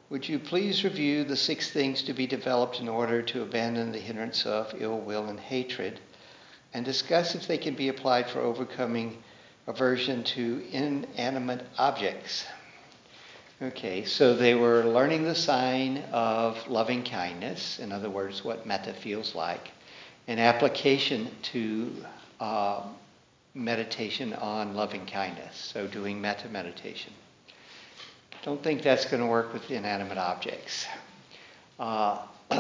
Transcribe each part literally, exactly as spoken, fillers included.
would you please review the six things to be developed in order to abandon the hindrance of ill will and hatred, and discuss if they can be applied for overcoming aversion to inanimate objects? Okay, so they were learning the sign of loving kindness, in other words, what metta feels like, in application to uh, meditation on loving kindness, so doing metta meditation. Don't think that's going to work with inanimate objects. Uh,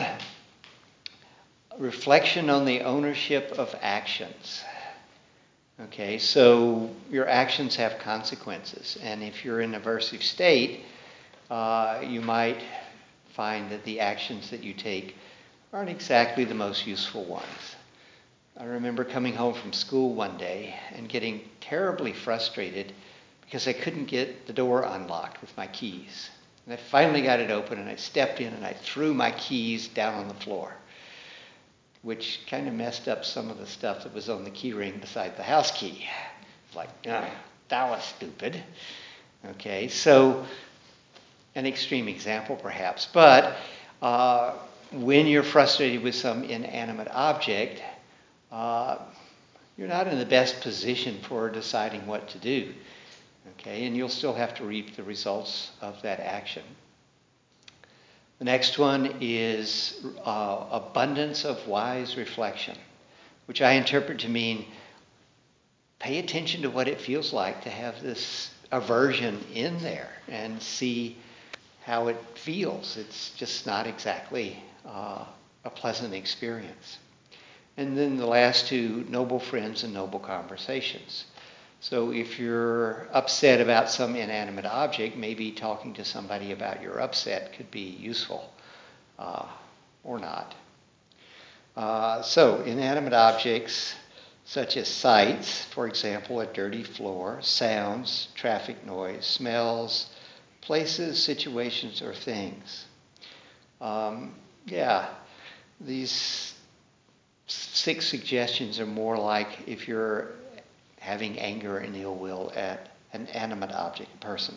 reflection on the ownership of actions. Okay, so your actions have consequences, and if you're in an aversive state, uh, you might find that the actions that you take aren't exactly the most useful ones. I remember coming home from school one day and getting terribly frustrated because I couldn't get the door unlocked with my keys. And I finally got it open, and I stepped in and I threw my keys down on the floor, which kind of messed up some of the stuff that was on the key ring beside the house key. Like, oh, that was stupid. Okay, so an extreme example perhaps, but uh, when you're frustrated with some inanimate object, uh, you're not in the best position for deciding what to do. Okay, and you'll still have to reap the results of that action. The next one is uh, abundance of wise reflection, which I interpret to mean pay attention to what it feels like to have this aversion in there and see how it feels. It's just not exactly uh, a pleasant experience. And then the last two, noble friends and noble conversations. So if you're upset about some inanimate object, maybe talking to somebody about your upset could be useful, uh, or not. Uh, so inanimate objects such as sights, for example, a dirty floor, sounds, traffic noise, smells, places, situations, or things. Um, yeah, these six suggestions are more like if you're having anger and ill will at an animate object, a person.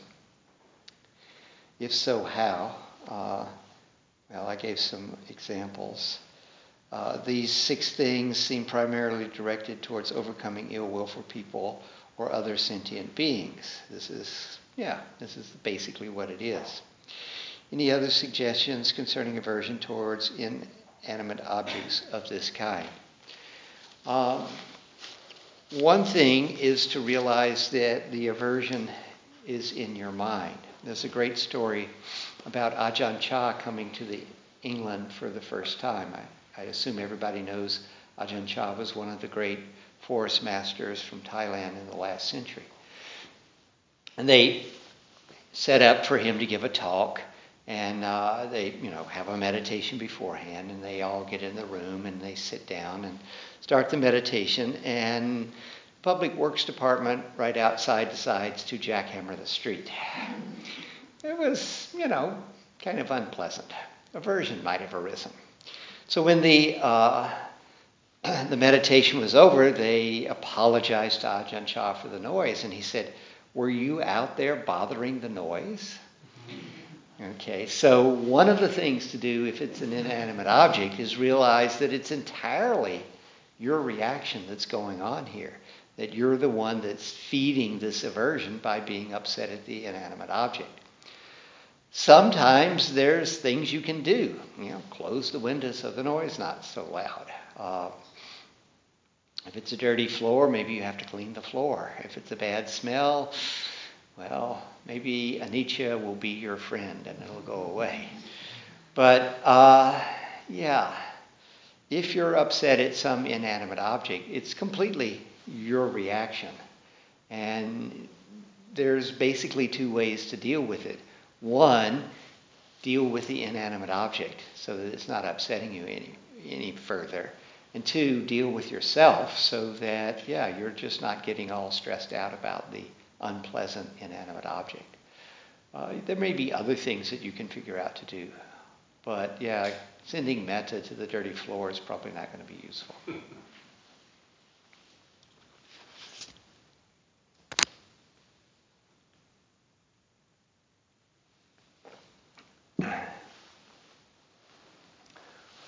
If so, how? Uh, well, I gave some examples. Uh, these six things seem primarily directed towards overcoming ill will for people or other sentient beings. This is, yeah, this is basically what it is. Any other suggestions concerning aversion towards inanimate objects of this kind? Um, One thing is to realize that the aversion is in your mind. There's a great story about Ajahn Chah coming to the England for the first time. I, I assume everybody knows Ajahn Chah was one of the great forest masters from Thailand in the last century. And they set up for him to give a talk, and uh, they, you know, have a meditation beforehand, and they all get in the room and they sit down and start the meditation, and Public Works Department right outside decides to jackhammer the street. It was, you know, kind of unpleasant. Aversion might have arisen. So when the uh, the meditation was over, they apologized to Ajahn Chah for the noise, and he said, "Were you out there bothering the noise?" Okay, so one of the things to do if it's an inanimate object is realize that it's entirely your reaction that's going on here, that you're the one that's feeding this aversion by being upset at the inanimate object. Sometimes there's things you can do. You know, close the windows so the noise is not so loud. Uh, if it's a dirty floor, maybe you have to clean the floor. If it's a bad smell, well, maybe anicca will be your friend and it'll go away. But, uh, yeah, if you're upset at some inanimate object, it's completely your reaction. And there's basically two ways to deal with it. One, deal with the inanimate object so that it's not upsetting you any, any further. And two, deal with yourself so that, yeah, you're just not getting all stressed out about the unpleasant inanimate object. Uh, there may be other things that you can figure out to do. But yeah, sending metta to the dirty floor is probably not going to be useful.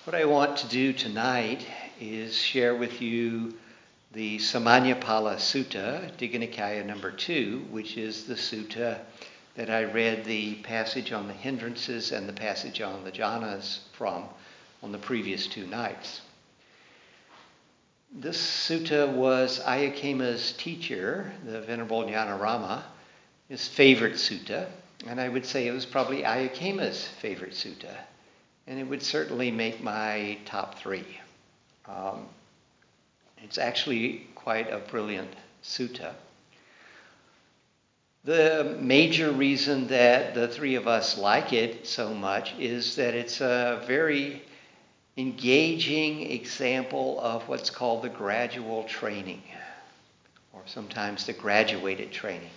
What I want to do tonight is share with you the Samanyapala Sutta, Digha Nikaya number two, which is the sutta that I read the passage on the hindrances and the passage on the jhanas from on the previous two nights. This sutta was Ayakema's teacher, the Venerable Jnanarama, his favorite sutta, and I would say it was probably Ayakema's favorite sutta, and it would certainly make my top three. Um, it's actually quite a brilliant sutta. The major reason that the three of us like it so much is that it's a very engaging example of what's called the gradual training, or sometimes the graduated training.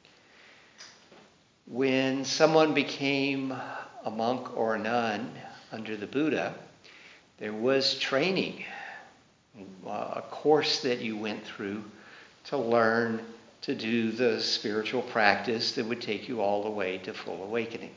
When someone became a monk or a nun under the Buddha, there was training, a course that you went through to learn to do the spiritual practice that would take you all the way to full awakening.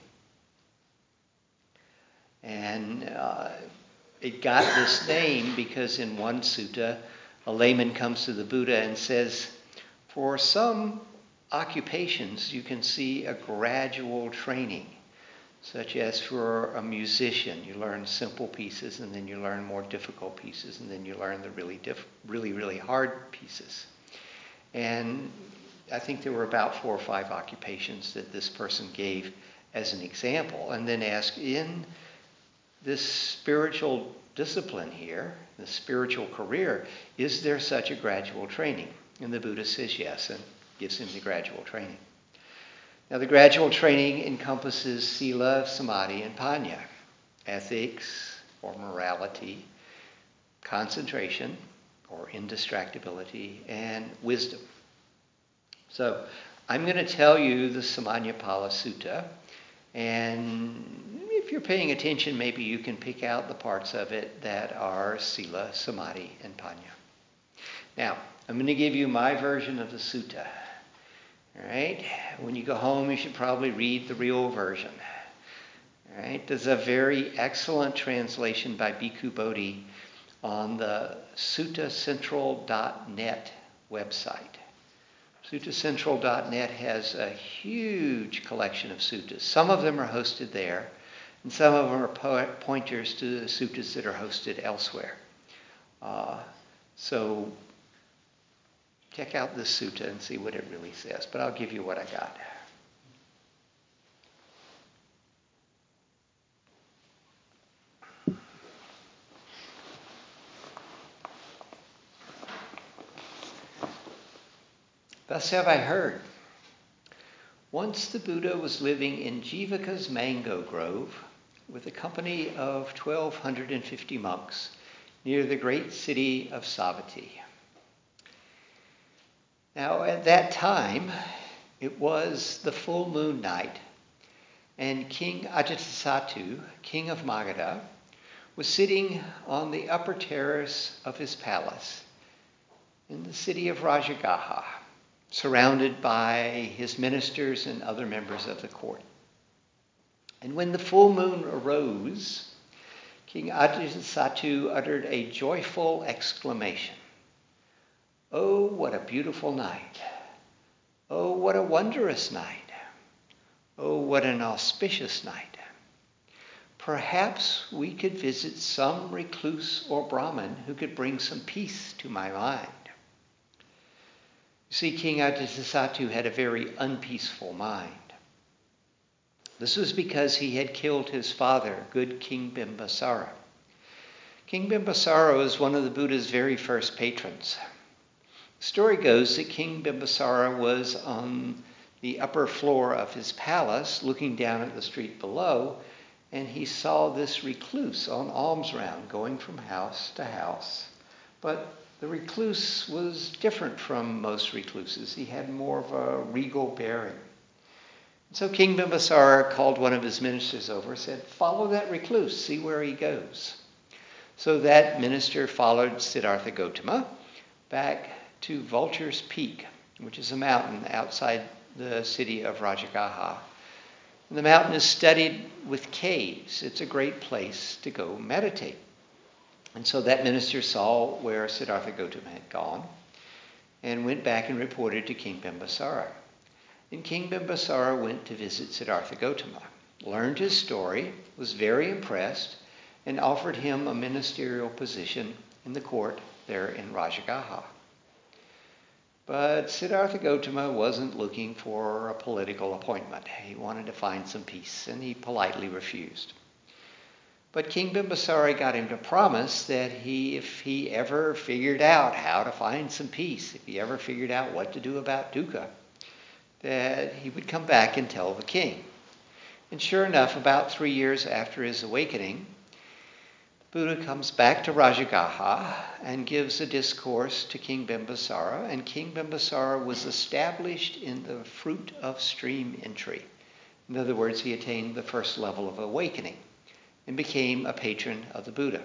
And uh, it got this name because in one sutta, a layman comes to the Buddha and says, for some occupations you can see a gradual training, such as for a musician, you learn simple pieces and then you learn more difficult pieces and then you learn the really, diff- really, really hard pieces. And I think there were about four or five occupations that this person gave as an example, and then asked, in this spiritual discipline here, the spiritual career, is there such a gradual training? And the Buddha says yes, and gives him the gradual training. Now the gradual training encompasses sila, samadhi, and panya, ethics or morality, concentration or indistractability, and wisdom. So I'm going to tell you the Samanyapala Sutta, and if you're paying attention, maybe you can pick out the parts of it that are sila, samadhi, and panya. Now, I'm going to give you my version of the sutta. All right? When you go home, you should probably read the real version. All right? There's a very excellent translation by Bhikkhu Bodhi on the sutta central dot net website. sutta central dot net has a huge collection of suttas. Some of them are hosted there, and some of them are po- pointers to the suttas that are hosted elsewhere. Uh, so check out this sutta and see what it really says, but I'll give you what I got. Thus have I heard. Once the Buddha was living in Jivaka's mango grove with a company of twelve fifty monks near the great city of Savatthi. Now at that time, it was the full moon night, and King Ajatasattu, king of Magadha, was sitting on the upper terrace of his palace in the city of Rajagaha, surrounded by his ministers and other members of the court. And when the full moon arose, King Ajatasattu uttered a joyful exclamation. Oh, what a beautiful night. Oh, what a wondrous night. Oh, what an auspicious night. Perhaps we could visit some recluse or Brahmin who could bring some peace to my mind. You see, King Ajatasattu had a very unpeaceful mind. This was because he had killed his father, good King Bimbisara. King Bimbisara was one of the Buddha's very first patrons. The story goes that King Bimbisara was on the upper floor of his palace looking down at the street below, and he saw this recluse on alms round going from house to house. But the recluse was different from most recluses. He had more of a regal bearing. So King Bimbisara called one of his ministers over and said, follow that recluse, see where he goes. So that minister followed Siddhartha Gautama back to Vulture's Peak, which is a mountain outside the city of Rajagaha. The mountain is studded with caves. It's a great place to go meditate. And so that minister saw where Siddhartha Gautama had gone and went back and reported to King Bimbisara. And King Bimbisara went to visit Siddhartha Gautama, learned his story, was very impressed, and offered him a ministerial position in the court there in Rajagaha. But Siddhartha Gautama wasn't looking for a political appointment. He wanted to find some peace, and he politely refused. But King Bimbisara got him to promise that he, if he ever figured out how to find some peace, if he ever figured out what to do about dukkha, that he would come back and tell the king. And sure enough, about three years after his awakening, Buddha comes back to Rajagaha and gives a discourse to King Bimbisara, and King Bimbisara was established in the fruit of stream entry. In other words, he attained the first level of awakening and became a patron of the Buddha.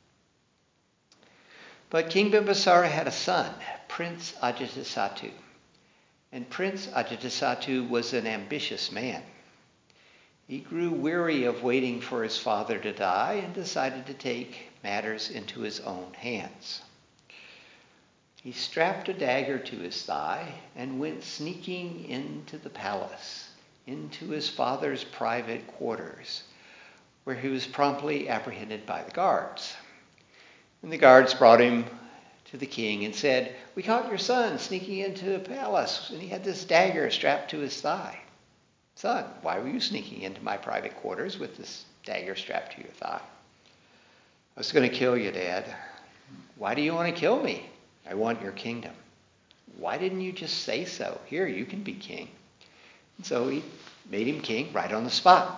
But King Bimbisara had a son, Prince Ajatasattu. And Prince Ajatasattu was an ambitious man. He grew weary of waiting for his father to die and decided to take matters into his own hands. He strapped a dagger to his thigh and went sneaking into the palace, into his father's private quarters, where he was promptly apprehended by the guards. And the guards brought him to the king and said, "We caught your son sneaking into the palace, and he had this dagger strapped to his thigh." "Son, why were you sneaking into my private quarters with this dagger strapped to your thigh?" "I was going to kill you, Dad." "Why do you want to kill me?" "I want your kingdom." "Why didn't you just say so? Here, you can be king." And so he made him king right on the spot.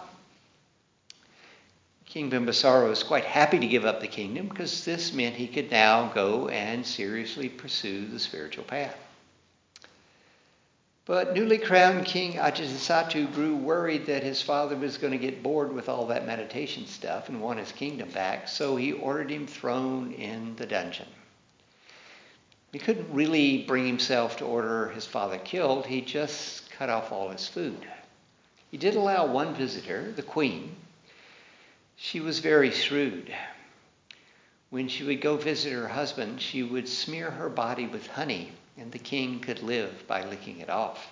King Bimbisara was quite happy to give up the kingdom because this meant he could now go and seriously pursue the spiritual path. But newly crowned King Ajatasattu grew worried that his father was going to get bored with all that meditation stuff and want his kingdom back, so he ordered him thrown in the dungeon. He couldn't really bring himself to order his father killed. He just cut off all his food. He did allow one visitor, the queen. She was very shrewd. When she would go visit her husband, she would smear her body with honey, and the king could live by licking it off.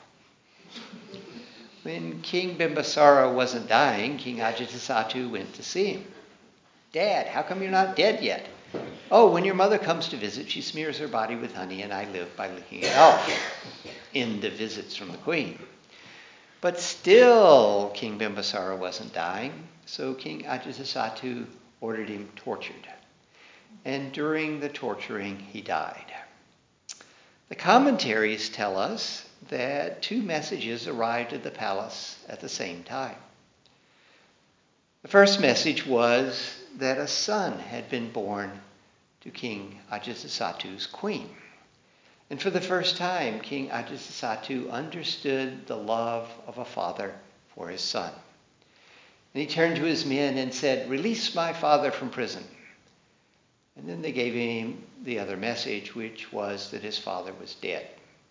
When King Bimbisara wasn't dying, King Ajatasattu went to see him. "Dad, how come you're not dead yet?" "Oh, when your mother comes to visit, she smears her body with honey, and I live by licking it off." End of visits from the queen. But still, King Bimbisara wasn't dying, so King Ajatasattu ordered him tortured. And during the torturing, he died. The commentaries tell us that two messages arrived at the palace at the same time. The first message was that a son had been born to King Ajatasattu's queen. And for the first time, King Ajatasattu understood the love of a father for his son. And he turned to his men and said, "Release my father from prison." And then they gave him the other message, which was that his father was dead.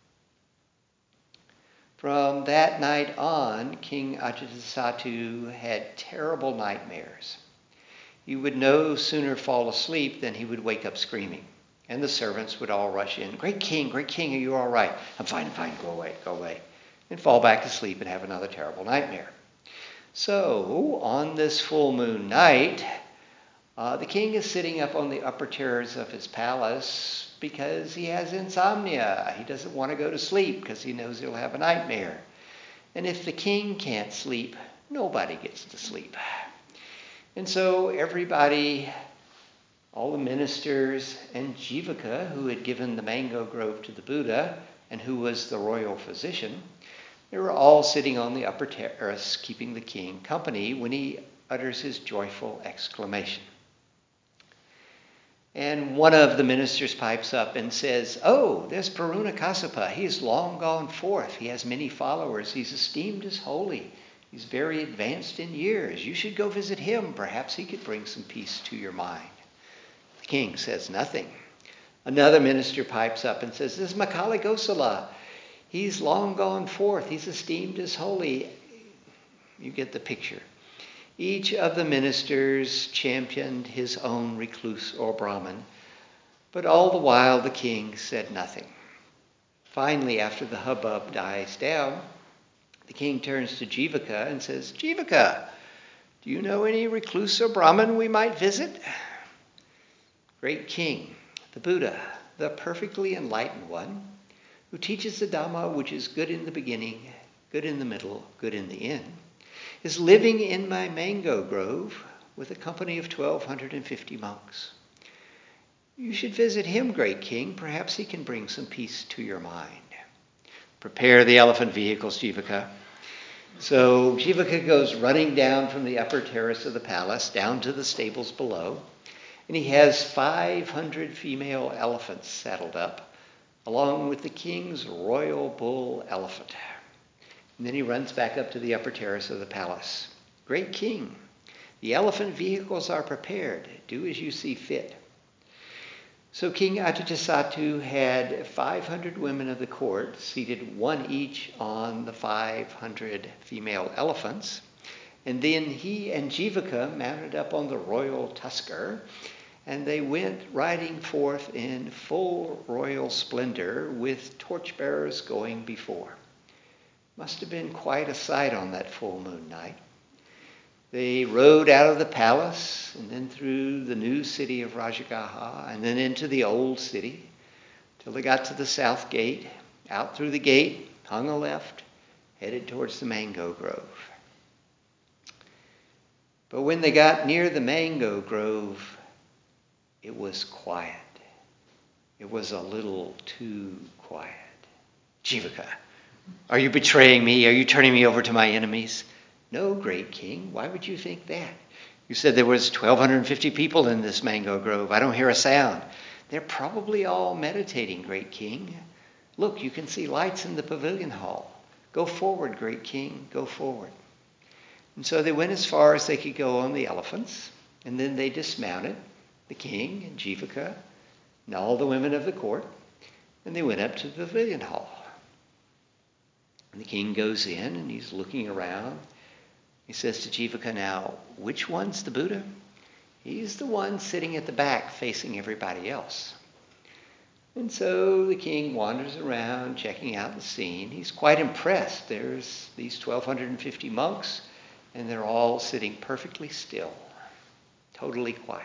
From that night on, King Ajatasattu had terrible nightmares. He would no sooner fall asleep than he would wake up screaming. And the servants would all rush in. "Great king, great king, are you all right?" "I'm fine, I'm fine, go away, go away." And fall back to sleep and have another terrible nightmare. So, on this full moon night, uh, the king is sitting up on the upper terrace of his palace because he has insomnia. He doesn't want to go to sleep because he knows he'll have a nightmare. And if the king can't sleep, nobody gets to sleep. And so everybody, all the ministers and Jivaka, who had given the mango grove to the Buddha and who was the royal physician, they were all sitting on the upper terrace keeping the king company when he utters his joyful exclamation. And one of the ministers pipes up and says, "Oh, there's Puruna Kassapa. He is long gone forth. He has many followers. He's esteemed as holy. He's very advanced in years. You should go visit him. Perhaps he could bring some peace to your mind." The king says nothing. Another minister pipes up and says, "This is Makali Gosala. He's long gone forth. He's esteemed as holy." You get the picture. Each of the ministers championed his own recluse or Brahmin, but all the while the king said nothing. Finally, after the hubbub dies down, the king turns to Jivaka and says, "Jivaka, do you know any recluse or Brahmin we might visit?" Great king, the Buddha, the perfectly enlightened one, who teaches the Dhamma which is good in the beginning, good in the middle, good in the end, is living in my mango grove with a company of twelve fifty monks. You should visit him, great king. Perhaps he can bring some peace to your mind. Prepare the elephant vehicles, Jivaka. So Jivaka goes running down from the upper terrace of the palace down to the stables below, and he has five hundred female elephants saddled up, along with the king's royal bull elephant. And then he runs back up to the upper terrace of the palace. Great king, the elephant vehicles are prepared. Do as you see fit. So King Ajatasattu had five hundred women of the court, seated one each on the five hundred female elephants. And then he and Jivaka mounted up on the royal tusker, and they went riding forth in full royal splendor with torchbearers going before. Must have been quite a sight on that full moon night. They rode out of the palace and then through the new city of Rajagaha and then into the old city till they got to the south gate, out through the gate, hung a left, headed towards the mango grove. But when they got near the mango grove, it was quiet. It was a little too quiet. Jivaka, are you betraying me? Are you turning me over to my enemies? No, great king. Why would you think that? You said there was twelve fifty people in this mango grove. I don't hear a sound. They're probably all meditating, great king. Look, you can see lights in the pavilion hall. Go forward, great king. Go forward. And so they went as far as they could go on the elephants, and then they dismounted, the king and Jivaka and all the women of the court, and they went up to the pavilion hall. And the king goes in and he's looking around. He says to Jivaka, "Now, which one's the Buddha?" He's the one sitting at the back facing everybody else. And so the king wanders around checking out the scene. He's quite impressed. There's these twelve fifty monks, and they're all sitting perfectly still, totally quiet.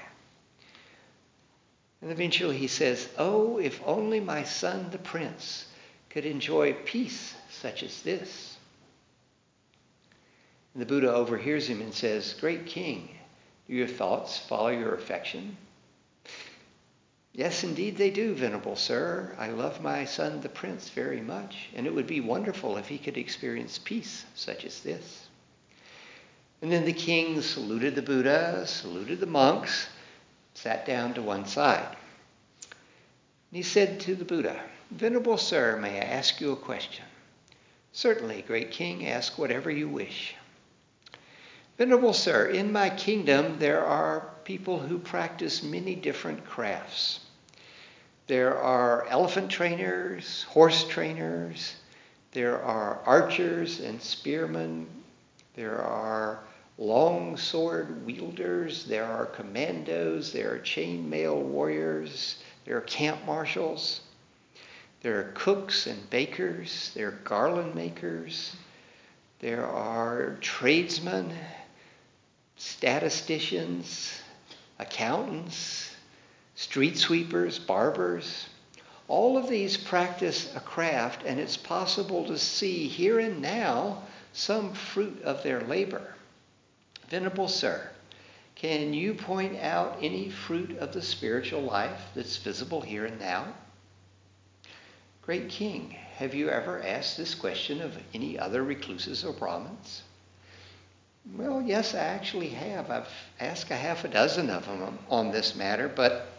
And eventually he says, "Oh, if only my son, the prince, could enjoy peace such as this." And the Buddha overhears him and says, "Great king, do your thoughts follow your affection?" "Yes, indeed they do, venerable sir. I love my son, the prince, very much, and it would be wonderful if he could experience peace such as this." And then the king saluted the Buddha, saluted the monks, sat down to one side. And he said to the Buddha, "Venerable sir, may I ask you a question?" "Certainly, great king, ask whatever you wish." "Venerable sir, in my kingdom there are people who practice many different crafts. There are elephant trainers, horse trainers, there are archers and spearmen, there are long sword wielders, there are commandos, there are chainmail warriors, there are camp marshals, there are cooks and bakers, there are garland makers, there are tradesmen, statisticians, accountants, street sweepers, barbers. All of these practice a craft, and it's possible to see here and now some fruit of their labor. Venerable sir, can you point out any fruit of the spiritual life that's visible here and now?" "Great king, have you ever asked this question of any other recluses or Brahmins?" "Well, yes, I actually have. I've asked a half a dozen of them on this matter, but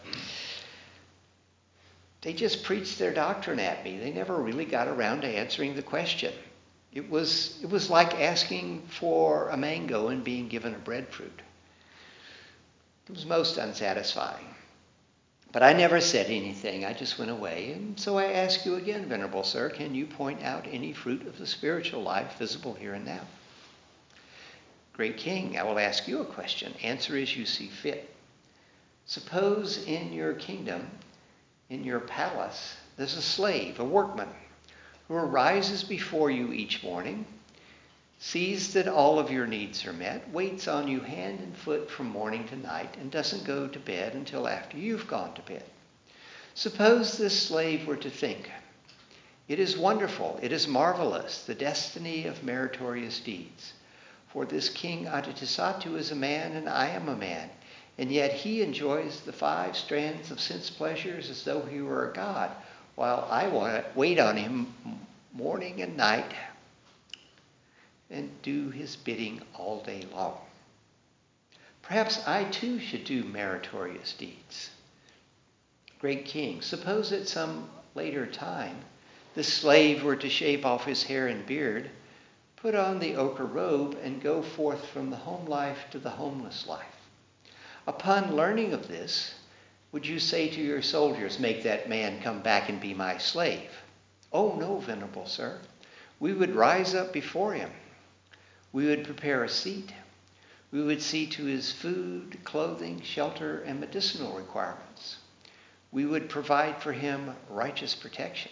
they just preached their doctrine at me. They never really got around to answering the question. It was, it was like asking for a mango and being given a breadfruit. It was most unsatisfying. But I never said anything. I just went away. And so I ask you again, venerable sir, can you point out any fruit of the spiritual life visible here and now?" Great king, I will ask you a question. Answer as you see fit. Suppose in your kingdom, in your palace, there's a slave, a workman, who arises before you each morning, sees that all of your needs are met, waits on you hand and foot from morning to night, and doesn't go to bed until after you've gone to bed. Suppose this slave were to think, "It is wonderful, it is marvelous, the destiny of meritorious deeds. For this king Ajatasattu is a man and I am a man, and yet he enjoys the five strands of sense pleasures as though he were a god, while I want to wait on him morning and night and do his bidding all day long. Perhaps I too should do meritorious deeds." Great king, suppose at some later time the slave were to shave off his hair and beard, put on the ochre robe, and go forth from the home life to the homeless life. Upon learning of this, would you say to your soldiers, "Make that man come back and be my slave"? Oh no, venerable sir. We would rise up before him. We would prepare a seat. We would see to his food, clothing, shelter, and medicinal requirements. We would provide for him righteous protection.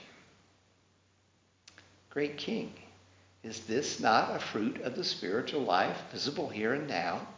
Great king, is this not a fruit of the spiritual life visible here and now?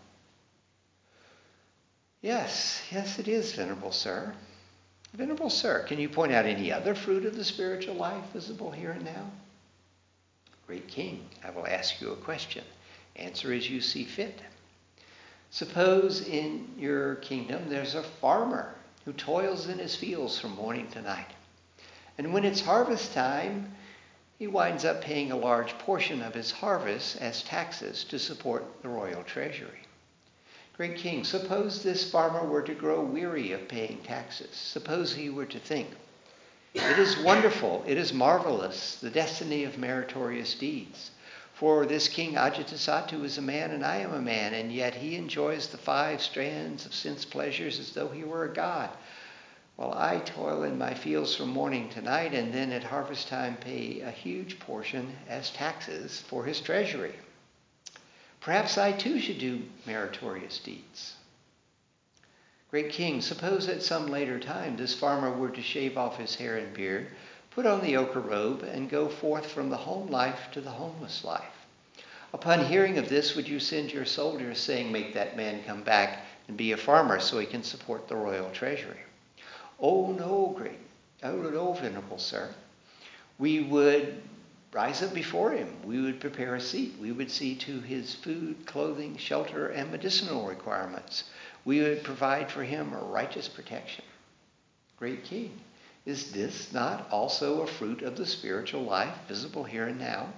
Yes, yes it is, venerable sir. Venerable sir, can you point out any other fruit of the spiritual life visible here and now? Great king, I will ask you a question. Answer as you see fit. Suppose in your kingdom there's a farmer who toils in his fields from morning to night. And when it's harvest time, he winds up paying a large portion of his harvest as taxes to support the royal treasury. Great king, suppose this farmer were to grow weary of paying taxes. Suppose he were to think, "It is wonderful, it is marvelous, the destiny of meritorious deeds. For this king Ajatasattu is a man and I am a man, and yet he enjoys the five strands of sense pleasures as though he were a god, while I toil in my fields from morning to night, and then at harvest time pay a huge portion as taxes for his treasury. Perhaps I too should do meritorious deeds." Great king, suppose at some later time this farmer were to shave off his hair and beard, put on the ochre robe, and go forth from the home life to the homeless life. Upon hearing of this, would you send your soldiers saying, "Make that man come back and be a farmer so he can support the royal treasury"? Oh no, great, oh no, venerable sir. We would rise up before him. We would prepare a seat. We would see to his food, clothing, shelter, and medicinal requirements. We would provide for him a righteous protection. Great king, is this not also a fruit of the spiritual life visible here and now?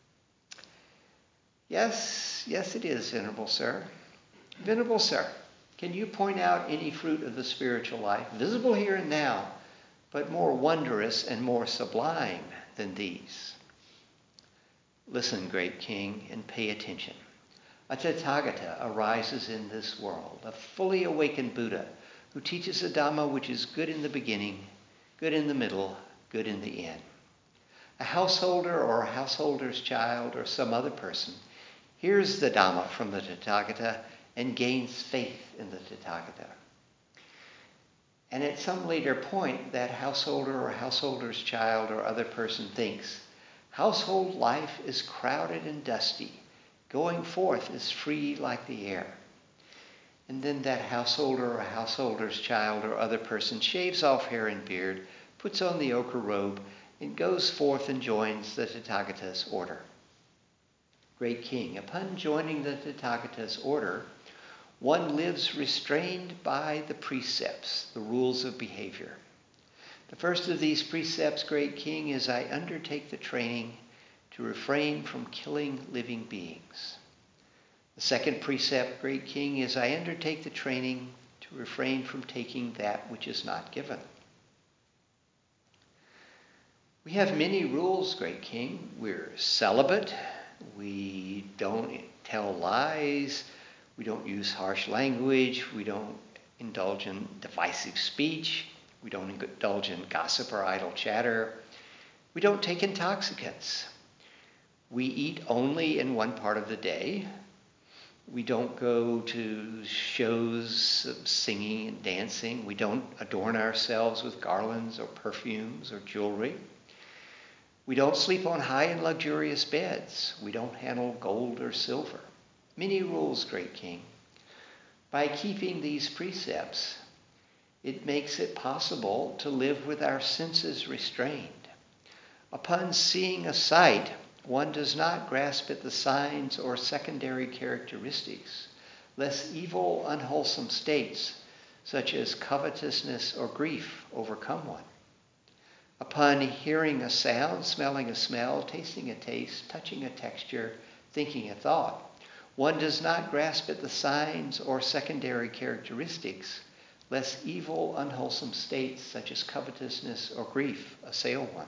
Yes, yes it is, venerable sir. Venerable sir, can you point out any fruit of the spiritual life visible here and now, but more wondrous and more sublime than these? Listen, great king, and pay attention. A Tathagata arises in this world, a fully awakened Buddha who teaches a Dhamma which is good in the beginning, good in the middle, good in the end. A householder or a householder's child or some other person hears the Dhamma from the Tathagata and gains faith in the Tathagata. And at some later point, that householder or householder's child or other person thinks, "Household life is crowded and dusty. Going forth is free like the air." And then that householder or householder's child or other person shaves off hair and beard, puts on the ochre robe, and goes forth and joins the Tathagata's order. Great king, upon joining the Tathagata's order, one lives restrained by the precepts, the rules of behavior. The first of these precepts, great king, is I undertake the training to refrain from killing living beings. The second precept, great king, is I undertake the training to refrain from taking that which is not given. We have many rules, great king. We're celibate. We don't tell lies. We don't use harsh language. We don't indulge in divisive speech. We don't indulge in gossip or idle chatter. We don't take intoxicants. We eat only in one part of the day. We don't go to shows of singing and dancing. We don't adorn ourselves with garlands or perfumes or jewelry. We don't sleep on high and luxurious beds. We don't handle gold or silver. Many rules, great King. By keeping these precepts, it makes it possible to live with our senses restrained. Upon seeing a sight, one does not grasp at the signs or secondary characteristics, lest evil, unwholesome states, such as covetousness or grief, overcome one. Upon hearing a sound, smelling a smell, tasting a taste, touching a texture, thinking a thought, one does not grasp at the signs or secondary characteristics, lest evil, unwholesome states, such as covetousness or grief, assail one.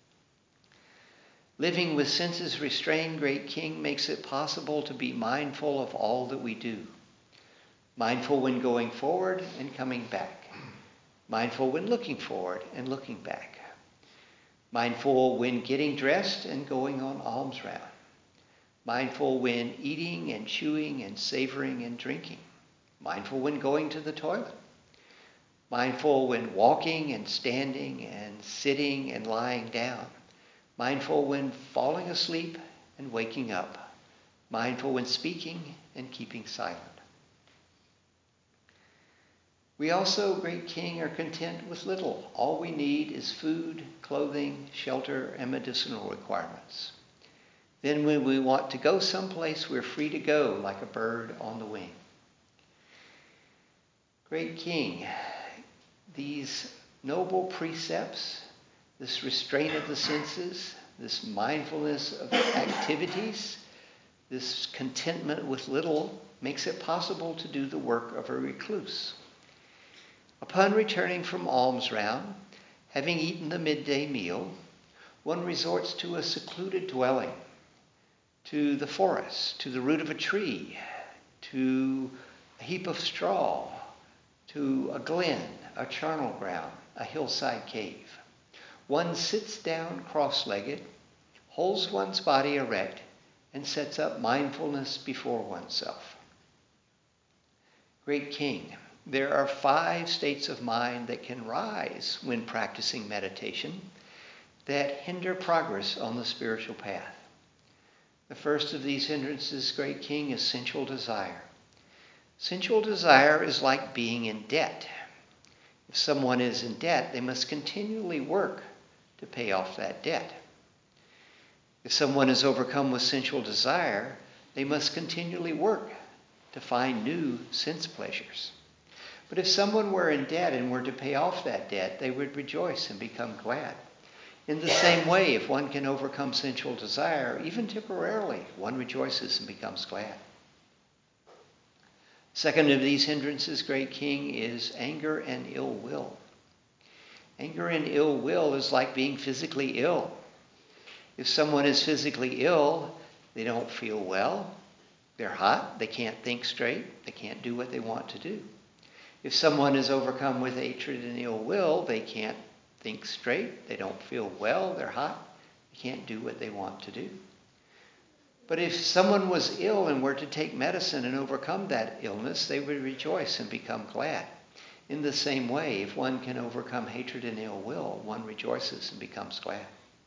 Living with senses restrained, great King, makes it possible to be mindful of all that we do. Mindful when going forward and coming back. Mindful when looking forward and looking back. Mindful when getting dressed and going on alms round. Mindful when eating and chewing and savoring and drinking. Mindful when going to the toilet. Mindful when walking and standing and sitting and lying down. Mindful when falling asleep and waking up. Mindful when speaking and keeping silent. We also, great King, are content with little. All we need is food, clothing, shelter, and medicinal requirements. Then when we want to go someplace, we're free to go like a bird on the wing. Great King, these noble precepts, this restraint of the senses, this mindfulness of activities, this contentment with little, makes it possible to do the work of a recluse. Upon returning from alms round, having eaten the midday meal, one resorts to a secluded dwelling, to the forest, to the root of a tree, to a heap of straw, to a glen, a charnel ground, a hillside cave. One sits down cross-legged, holds one's body erect, and sets up mindfulness before oneself. Great King, there are five states of mind that can rise when practicing meditation that hinder progress on the spiritual path. The first of these hindrances, great King, is sensual desire. Sensual desire is like being in debt. If someone is in debt, they must continually work to pay off that debt. If someone is overcome with sensual desire, they must continually work to find new sense pleasures. But if someone were in debt and were to pay off that debt, they would rejoice and become glad. In the same way, if one can overcome sensual desire, even temporarily, one rejoices and becomes glad. Second of these hindrances, great King, is anger and ill will. Anger and ill will is like being physically ill. If someone is physically ill, they don't feel well, they're hot, they can't think straight, they can't do what they want to do. If someone is overcome with hatred and ill will, they can't think straight, they don't feel well, they're hot, they can't do what they want to do. But if someone was ill and were to take medicine and overcome that illness, they would rejoice and become glad. In the same way, if one can overcome hatred and ill will, one rejoices and becomes glad.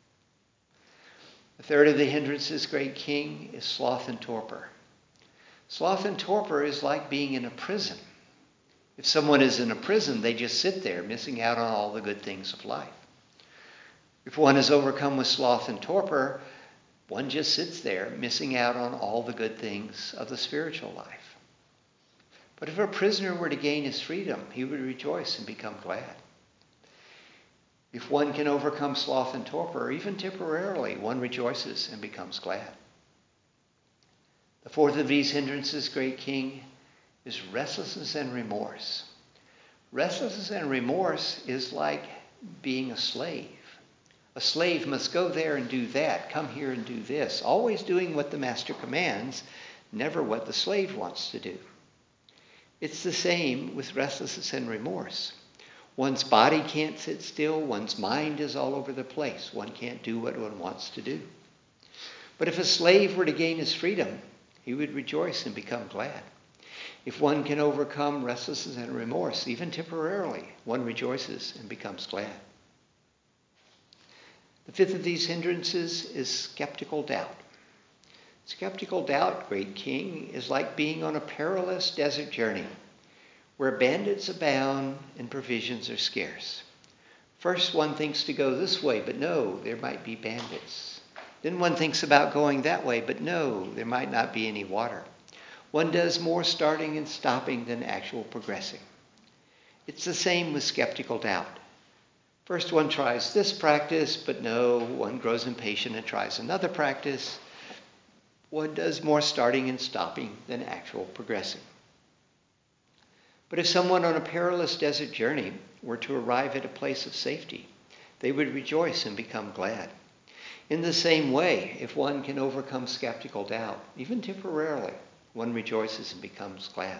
The third of the hindrances, great King, is sloth and torpor. Sloth and torpor is like being in a prison. If someone is in a prison, they just sit there, missing out on all the good things of life. If one is overcome with sloth and torpor, one just sits there, missing out on all the good things of the spiritual life. But if a prisoner were to gain his freedom, he would rejoice and become glad. If one can overcome sloth and torpor, even temporarily, one rejoices and becomes glad. The fourth of these hindrances, great King, is restlessness and remorse. Restlessness and remorse is like being a slave. A slave must go there and do that, come here and do this, always doing what the master commands, never what the slave wants to do. It's the same with restlessness and remorse. One's body can't sit still, one's mind is all over the place. One can't do what one wants to do. But if a slave were to gain his freedom, he would rejoice and become glad. If one can overcome restlessness and remorse, even temporarily, one rejoices and becomes glad. The fifth of these hindrances is skeptical doubt. Skeptical doubt, great king, is like being on a perilous desert journey where bandits abound and provisions are scarce. First one thinks to go this way, but no, there might be bandits. Then one thinks about going that way, but no, there might not be any water. One does more starting and stopping than actual progressing. It's the same with skeptical doubt. First one tries this practice, but no, one grows impatient and tries another practice. One does more starting and stopping than actual progressing. But if someone on a perilous desert journey were to arrive at a place of safety, they would rejoice and become glad. In the same way, if one can overcome skeptical doubt, even temporarily, one rejoices and becomes glad.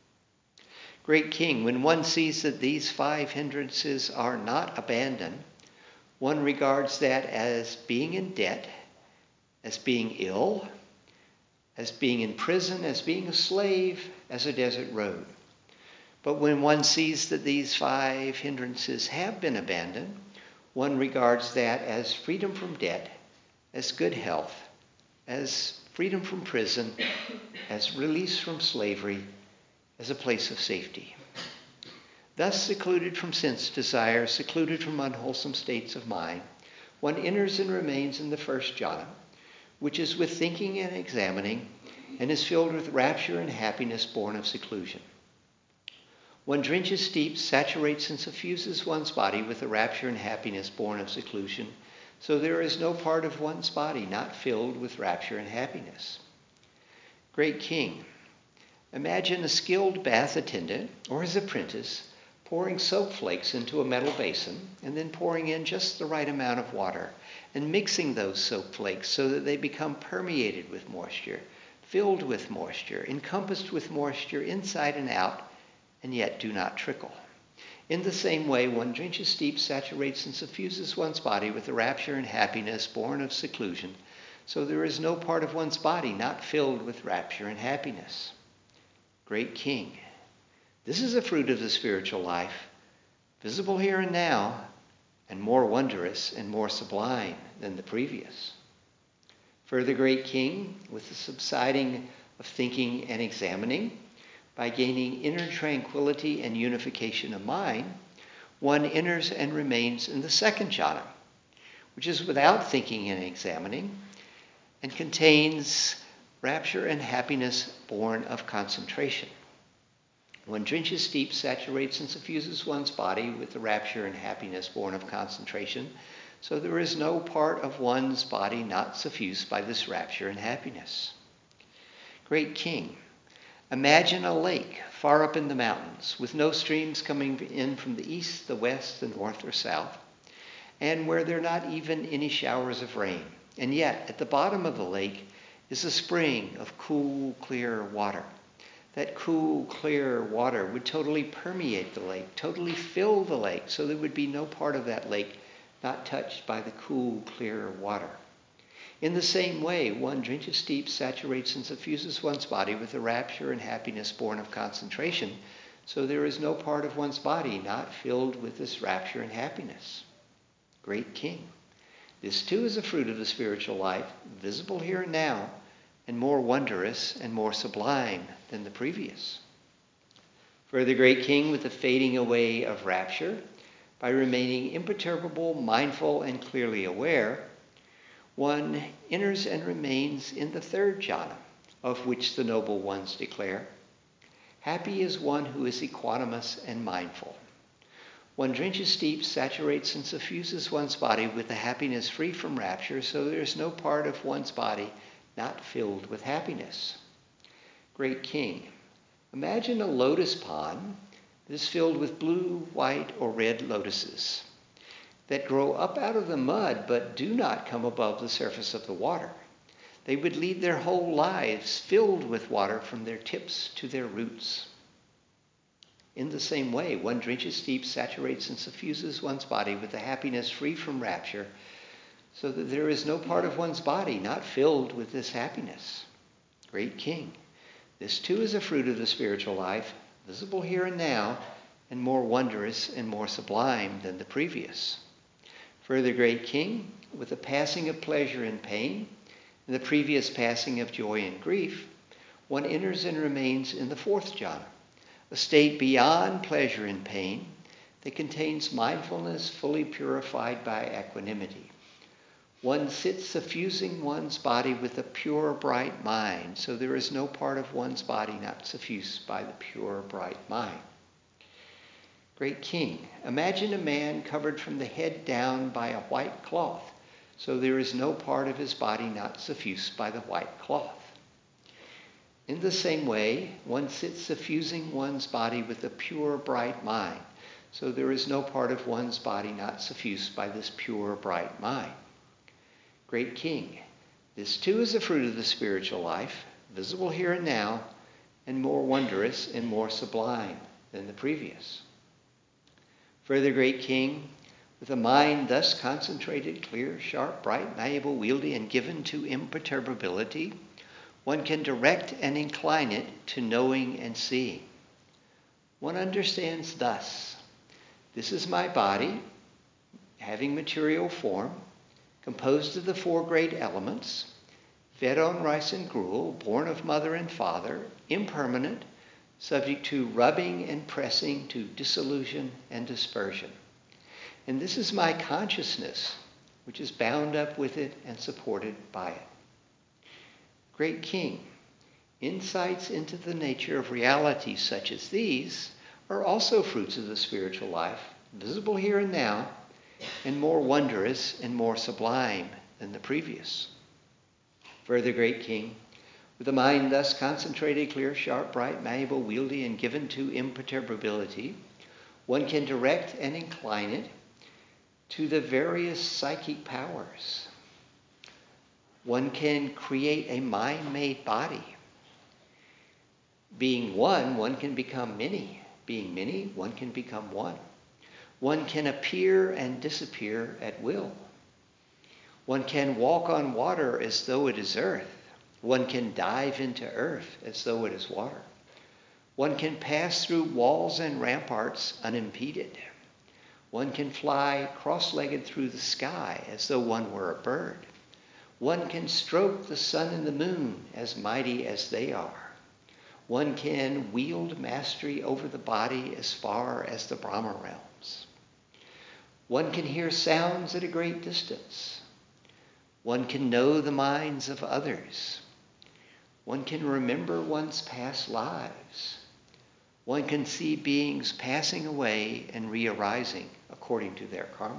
Great king, when one sees that these five hindrances are not abandoned, one regards that as being in debt, as being ill, as being in prison, as being a slave, as a desert road. But when one sees that these five hindrances have been abandoned, one regards that as freedom from debt, as good health, as freedom from prison, as release from slavery, as a place of safety. Thus, secluded from sense desire, secluded from unwholesome states of mind, one enters and remains in the first jhana, which is with thinking and examining, and is filled with rapture and happiness born of seclusion. One drenches, steeps, saturates, and suffuses one's body with the rapture and happiness born of seclusion, so there is no part of one's body not filled with rapture and happiness. Great king, imagine a skilled bath attendant or his apprentice pouring soap flakes into a metal basin and then pouring in just the right amount of water and mixing those soap flakes so that they become permeated with moisture, filled with moisture, encompassed with moisture inside and out, and yet do not trickle. In the same way, one drenches, steeps, saturates, and suffuses one's body with the rapture and happiness born of seclusion, so there is no part of one's body not filled with rapture and happiness. Great king, this is a fruit of the spiritual life, visible here and now, and more wondrous and more sublime than the previous. Further, great king, with the subsiding of thinking and examining, by gaining inner tranquility and unification of mind, one enters and remains in the second jhana, which is without thinking and examining, and contains rapture and happiness born of concentration. One drenches, steeps, saturates, and suffuses one's body with the rapture and happiness born of concentration, so there is no part of one's body not suffused by this rapture and happiness. Great king, imagine a lake far up in the mountains with no streams coming in from the east, the west, the north, or south, and where there are not even any showers of rain. And yet, at the bottom of the lake is a spring of cool, clear water. That cool, clear water would totally permeate the lake, totally fill the lake, so there would be no part of that lake not touched by the cool, clear water. In the same way, one drenches, steeps, saturates, and suffuses one's body with the rapture and happiness born of concentration, so there is no part of one's body not filled with this rapture and happiness. Great king, this too is a fruit of the spiritual life, visible here and now, and more wondrous and more sublime than the previous. Further, great king, with the fading away of rapture, by remaining imperturbable, mindful, and clearly aware, one enters and remains in the third jhana, of which the noble ones declare, happy is one who is equanimous and mindful. One drenches, steeps, saturates, and suffuses one's body with the happiness free from rapture, so there is no part of one's body not filled with happiness. Great king, imagine a lotus pond that is filled with blue, white, or red lotuses that grow up out of the mud but do not come above the surface of the water. They would lead their whole lives filled with water from their tips to their roots. In the same way, one drenches, steeps, saturates, and suffuses one's body with the happiness free from rapture, so that there is no part of one's body not filled with this happiness. Great King, this too is a fruit of the spiritual life, visible here and now, and more wondrous and more sublime than the previous. Further, Great King, with the passing of pleasure and pain, and the previous passing of joy and grief, one enters and remains in the fourth jhana, a state beyond pleasure and pain that contains mindfulness fully purified by equanimity. One sits suffusing one's body with a pure, bright mind, so there is no part of one's body not suffused by the pure, bright mind. Great King, imagine a man covered from the head down by a white cloth, so there is no part of his body not suffused by the white cloth. In the same way, one sits suffusing one's body with a pure, bright mind, so there is no part of one's body not suffused by this pure, bright mind. Great King, this too is a fruit of the spiritual life, visible here and now, and more wondrous and more sublime than the previous. Further, Great King, with a mind thus concentrated, clear, sharp, bright, malleable, wieldy, and given to imperturbability, one can direct and incline it to knowing and seeing. One understands thus: this is my body, having material form, composed of the four great elements, fed on rice and gruel, born of mother and father, impermanent, subject to rubbing and pressing, to dissolution and dispersion. And this is my consciousness, which is bound up with it and supported by it. Great King, insights into the nature of realities such as these are also fruits of the spiritual life, visible here and now, and more wondrous and more sublime than the previous. Further, Great King, with a mind thus concentrated, clear, sharp, bright, malleable, wieldy, and given to imperturbability, one can direct and incline it to the various psychic powers. One can create a mind-made body. Being one, one can become many. Being many, one can become one. One can appear and disappear at will. One can walk on water as though it is earth. One can dive into earth as though it is water. One can pass through walls and ramparts unimpeded. One can fly cross-legged through the sky as though one were a bird. One can stroke the sun and the moon as mighty as they are. One can wield mastery over the body as far as the Brahma realms. One can hear sounds at a great distance. One can know the minds of others. One can remember one's past lives. One can see beings passing away and re-arising according to their karma.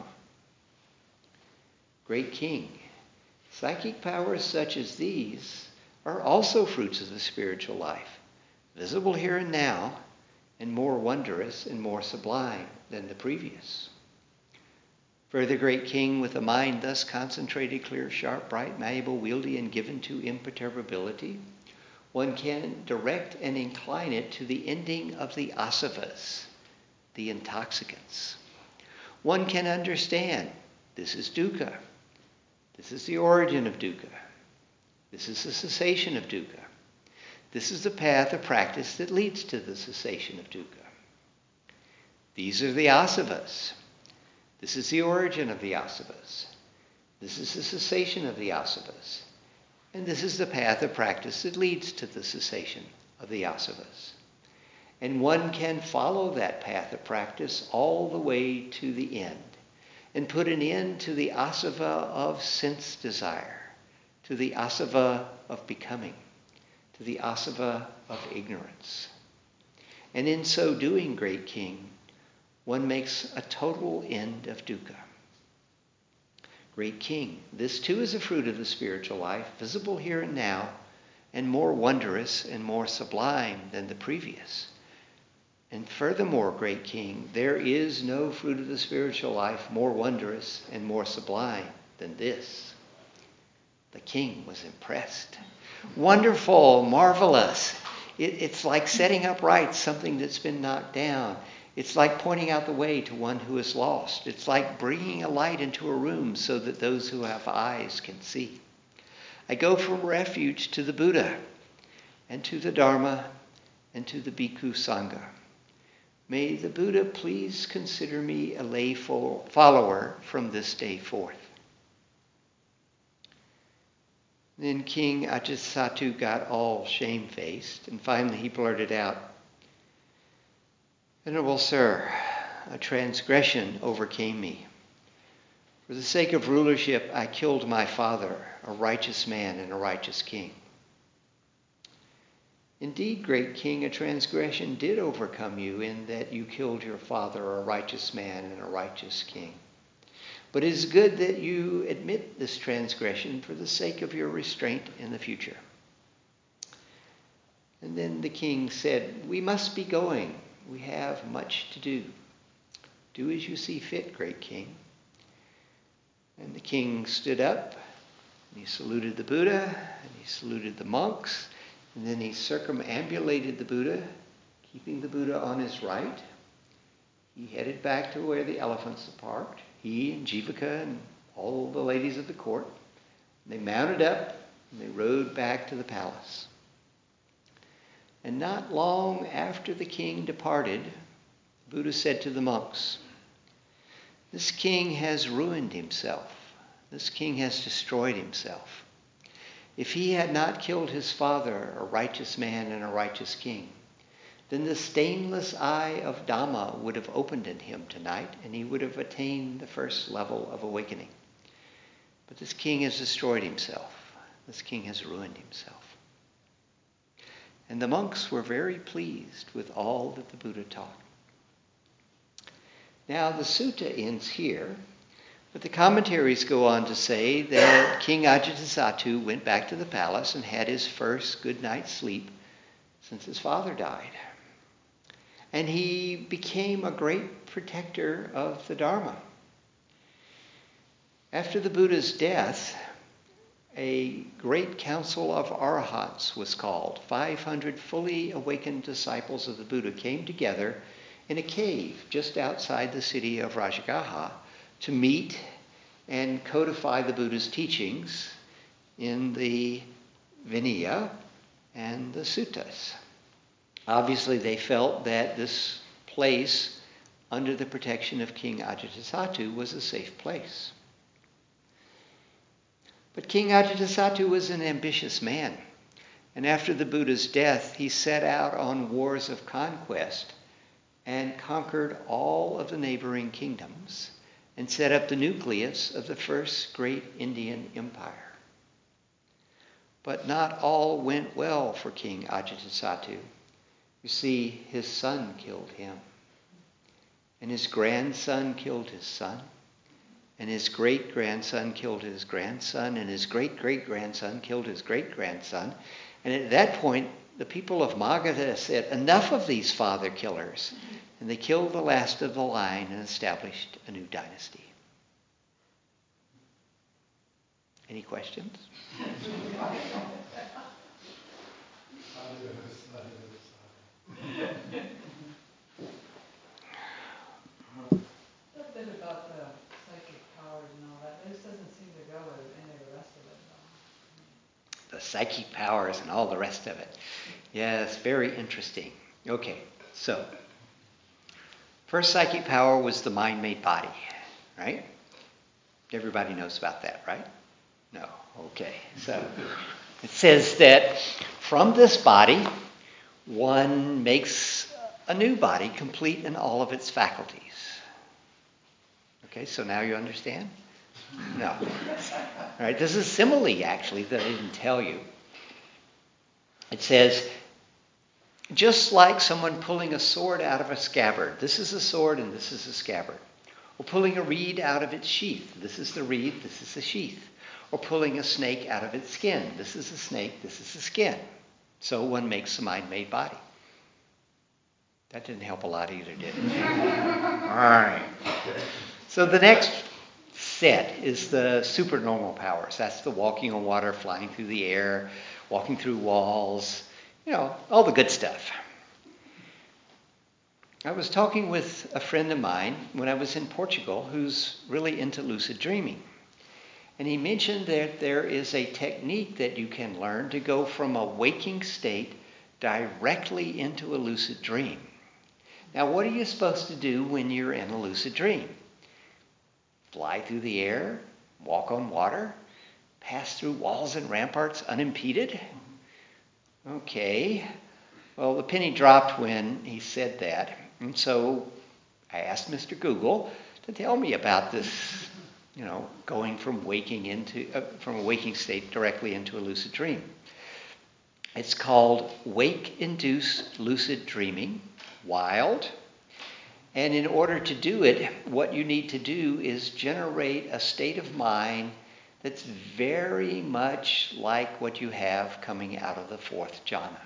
Great King, psychic powers such as these are also fruits of the spiritual life, visible here and now, and more wondrous and more sublime than the previous. Further, Great King, with a mind thus concentrated, clear, sharp, bright, malleable, wieldy, and given to imperturbability, one can direct and incline it to the ending of the asavas, the intoxicants. One can understand this is dukkha. This is the origin of dukkha. This is the cessation of dukkha. This is the path of practice that leads to the cessation of dukkha. These are the asavas. This is the origin of the asavas. This is the cessation of the asavas. And this is the path of practice that leads to the cessation of the asavas. And one can follow that path of practice all the way to the end and put an end to the asava of sense desire, to the asava of becoming, to the asava of ignorance. And in so doing, Great King, one makes a total end of dukkha. Great King, this too is a fruit of the spiritual life, visible here and now, and more wondrous and more sublime than the previous. And furthermore, Great King, there is no fruit of the spiritual life more wondrous and more sublime than this. The king was impressed. Wonderful, marvelous. It, it's like setting up right something that's been knocked down. It's like pointing out the way to one who is lost. It's like bringing a light into a room so that those who have eyes can see. I go from refuge to the Buddha. and to the Dharma, and to the Bhikkhu Sangha. May the Buddha please consider me a lay follower from this day forth. Then King Ajatasattu got all shamefaced, and finally he blurted out, "Venerable Sir, a transgression overcame me. For the sake of rulership, I killed my father, a righteous man and a righteous king." "Indeed, great king, a transgression did overcome you in that you killed your father, a righteous man and a righteous king. But it is good that you admit this transgression for the sake of your restraint in the future." And then the king said, "We must be going. We have much to do. Do as you see fit, great king." And the king stood up, and he saluted the Buddha, and he saluted the monks, and then he circumambulated the Buddha, keeping the Buddha on his right. He headed back to where the elephants are parked. He and Jivaka and all the ladies of the court. They mounted up and they rode back to the palace. And not long after the king departed, the Buddha said to the monks, "This king has ruined himself. This king has destroyed himself. If he had not killed his father, a righteous man and a righteous king, then the stainless eye of Dhamma would have opened in him tonight, and he would have attained the first level of awakening. But this king has destroyed himself. This king has ruined himself." And the monks were very pleased with all that the Buddha taught. Now the sutta ends here, but the commentaries go on to say that King Ajatasattu went back to the palace and had his first good night's sleep since his father died. And he became a great protector of the Dharma. After the Buddha's death, a great council of arahats was called. five hundred fully awakened disciples of the Buddha came together in a cave just outside the city of Rajagaha to meet and codify the Buddha's teachings in the Vinaya and the suttas. Obviously, they felt that this place, under the protection of King Ajatasattu, was a safe place. But King Ajatasattu was an ambitious man, and after the Buddha's death, he set out on wars of conquest and conquered all of the neighboring kingdoms and set up the nucleus of the first great Indian empire. But not all went well for King Ajatasattu. You see, his son killed him, and his grandson killed his son, and his great-grandson killed his grandson, and his great-great-grandson killed his great-grandson. And at that point, the people of Magadha said, "Enough of these father killers." And they killed the last of the line and established a new dynasty. Any questions? A bit about the psychic powers and all that. This doesn't seem to go with any of the rest of it, though. The psychic powers and all the rest of it. Yes, very interesting. Okay, so first psychic power was the mind-made body, right? Everybody knows about that, right? No. Okay. So it says that from this body, one makes a new body complete in all of its faculties. Okay, so now you understand? No. All right, this is simile, actually, that I didn't tell you. It says, just like someone pulling a sword out of a scabbard. This is a sword and this is a scabbard. Or pulling a reed out of its sheath. This is the reed, this is the sheath. Or pulling a snake out of its skin. This is a snake, this is the skin. So one makes a mind-made body. That didn't help a lot either, did it? All right. So the next set is the supernormal powers. That's the walking on water, flying through the air, walking through walls, you know, all the good stuff. I was talking with a friend of mine when I was in Portugal who's really into lucid dreaming. And he mentioned that there is a technique that you can learn to go from a waking state directly into a lucid dream. Now, what are you supposed to do when you're in a lucid dream? Fly through the air, walk on water, pass through walls and ramparts unimpeded? Okay. Well, the penny dropped when he said that. And so I asked Mister Google to tell me about this, you know, going from waking into uh, from a waking state directly into a lucid dream. It's called wake-induced lucid dreaming, WILD. And in order to do it, what you need to do is generate a state of mind that's very much like what you have coming out of the fourth jhana.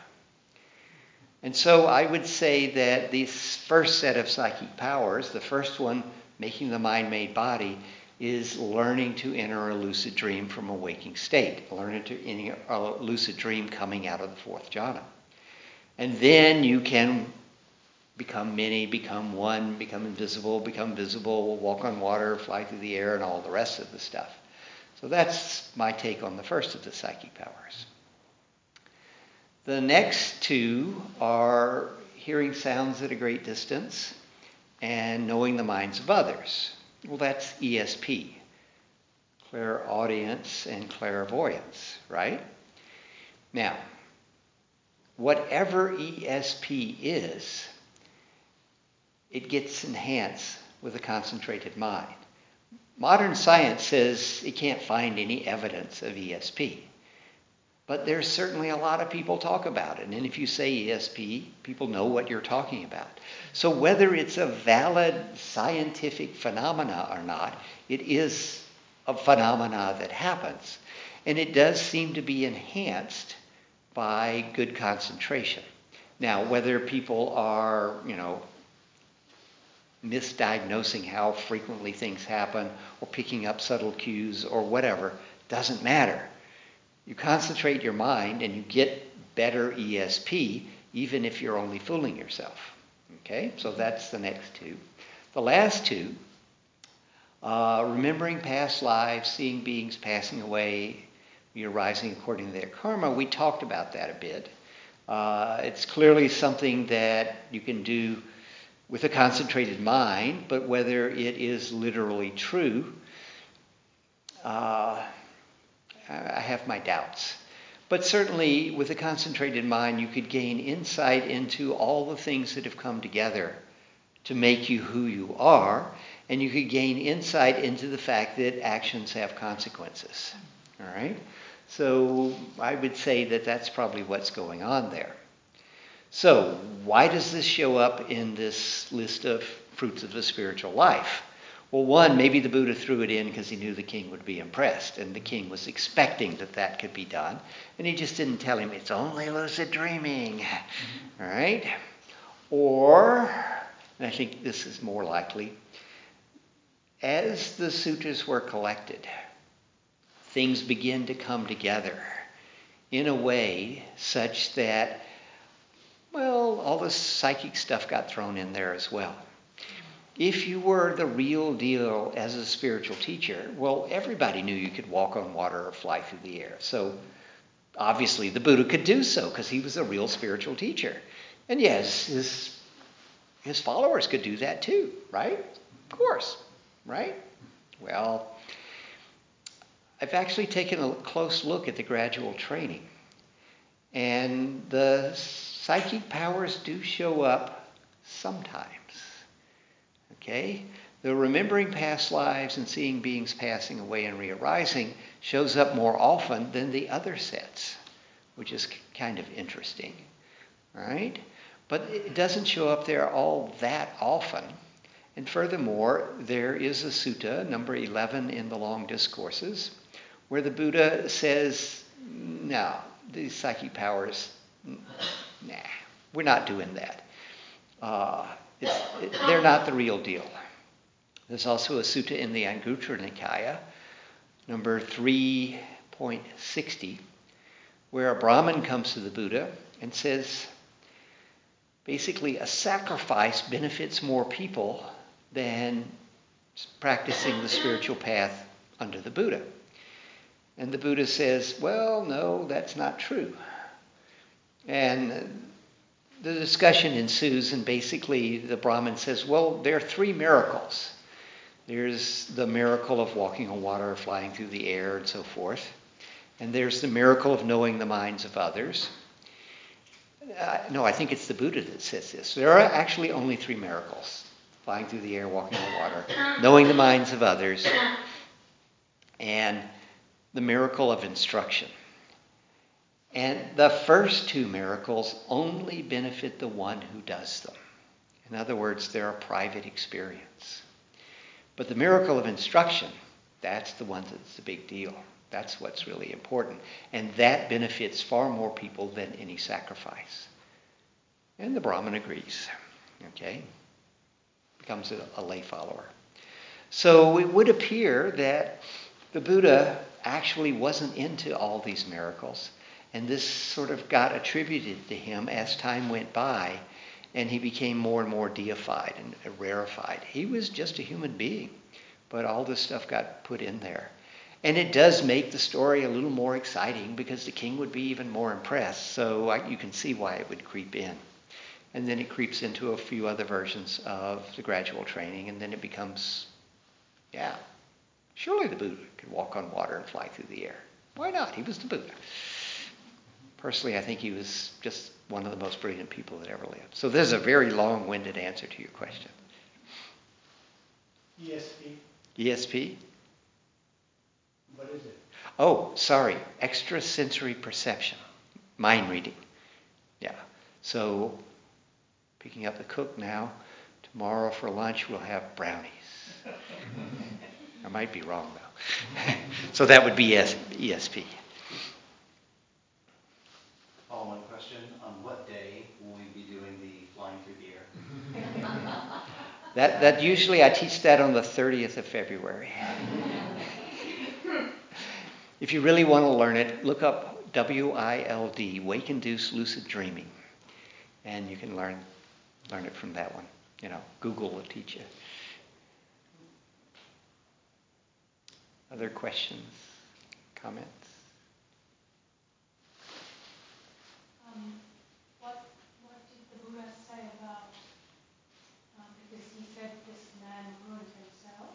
And so I would say that this first set of psychic powers, the first one, making the mind-made body, is learning to enter a lucid dream from a waking state. Learning to enter a lucid dream coming out of the fourth jhana. And then you can become many, become one, become invisible, become visible, walk on water, fly through the air, and all the rest of the stuff. So that's my take on the first of the psychic powers. The next two are hearing sounds at a great distance and knowing the minds of others. Well, that's E S P, clairaudience and clairvoyance, right? Now, whatever E S P is, it gets enhanced with a concentrated mind. Modern science says it can't find any evidence of E S P. But there's certainly a lot of people talk about it. And if you say E S P, people know what you're talking about. So whether it's a valid scientific phenomena or not, it is a phenomena that happens. And it does seem to be enhanced by good concentration. Now, whether people are, you know, misdiagnosing how frequently things happen or picking up subtle cues or whatever, doesn't matter. You concentrate your mind and you get better E S P even if you're only fooling yourself. Okay, so that's the next two. The last two, uh, remembering past lives, seeing beings passing away, arising according to their karma, we talked about that a bit. Uh, it's clearly something that you can do with a concentrated mind, but whether it is literally true, uh, I have my doubts. But certainly with a concentrated mind, you could gain insight into all the things that have come together to make you who you are, and you could gain insight into the fact that actions have consequences. All right? So I would say that that's probably what's going on there. So why does this show up in this list of fruits of the spiritual life? Well, one, maybe the Buddha threw it in because he knew the king would be impressed, and the king was expecting that that could be done, and he just didn't tell him it's only lucid dreaming. Mm-hmm. All right? Or, and I think this is more likely, as the sutras were collected, things begin to come together in a way such that, well, all the psychic stuff got thrown in there as well. If you were the real deal as a spiritual teacher, well, everybody knew you could walk on water or fly through the air. So obviously the Buddha could do so because he was a real spiritual teacher. And yes, his, his followers could do that too, right? Of course, right? Well, I've actually taken a close look at the gradual training. And the psychic powers do show up sometimes. Okay? The remembering past lives and seeing beings passing away and re-arising shows up more often than the other sets, which is kind of interesting. All right? But it doesn't show up there all that often. And furthermore, there is a sutta, number eleven in the Long Discourses, where the Buddha says, no, these psychic powers, nah, we're not doing that. Uh, it's, it, they're not the real deal. There's also a sutta in the Anguttara Nikaya, number three point sixty, where a Brahmin comes to the Buddha and says, basically, a sacrifice benefits more people than practicing the spiritual path under the Buddha. And the Buddha says, well, no, that's not true. And the discussion ensues, and basically the Brahmin says, well, there are three miracles. There's the miracle of walking on water, flying through the air, and so forth. And there's the miracle of knowing the minds of others. Uh, no, I think it's the Buddha that says this. There are actually only three miracles: flying through the air, walking on water, knowing the minds of others, and the miracle of instruction. And the first two miracles only benefit the one who does them. In other words, they're a private experience. But the miracle of instruction, that's the one that's the big deal. That's what's really important. And that benefits far more people than any sacrifice. And the Brahmin agrees. Okay? Becomes a, a lay follower. So it would appear that the Buddha actually wasn't into all these miracles. And this sort of got attributed to him as time went by, and he became more and more deified and rarefied. He was just a human being, but all this stuff got put in there. And it does make the story a little more exciting because the king would be even more impressed. So I, you can see why it would creep in. And then it creeps into a few other versions of the gradual training, and then it becomes, yeah, surely the Buddha could walk on water and fly through the air. Why not? He was the Buddha. Personally, I think he was just one of the most brilliant people that ever lived. So there's a very long-winded answer to your question. E S P? E S P? What is it? Oh, sorry. Extrasensory perception. Mind reading. Yeah. So, picking up the cook now. Tomorrow for lunch we'll have brownies. I might be wrong, though. So that would be E S P. Follow-on question, on what day will we be doing the flying through the air? That that usually I teach that on the thirtieth of February. If you really want to learn it, look up W I L D, Wake-Induced Lucid Dreaming. And you can learn learn it from that one. You know, Google will teach you. Other questions? Comments? Um, what what did the Buddha say about, um, because he said this man ruined himself,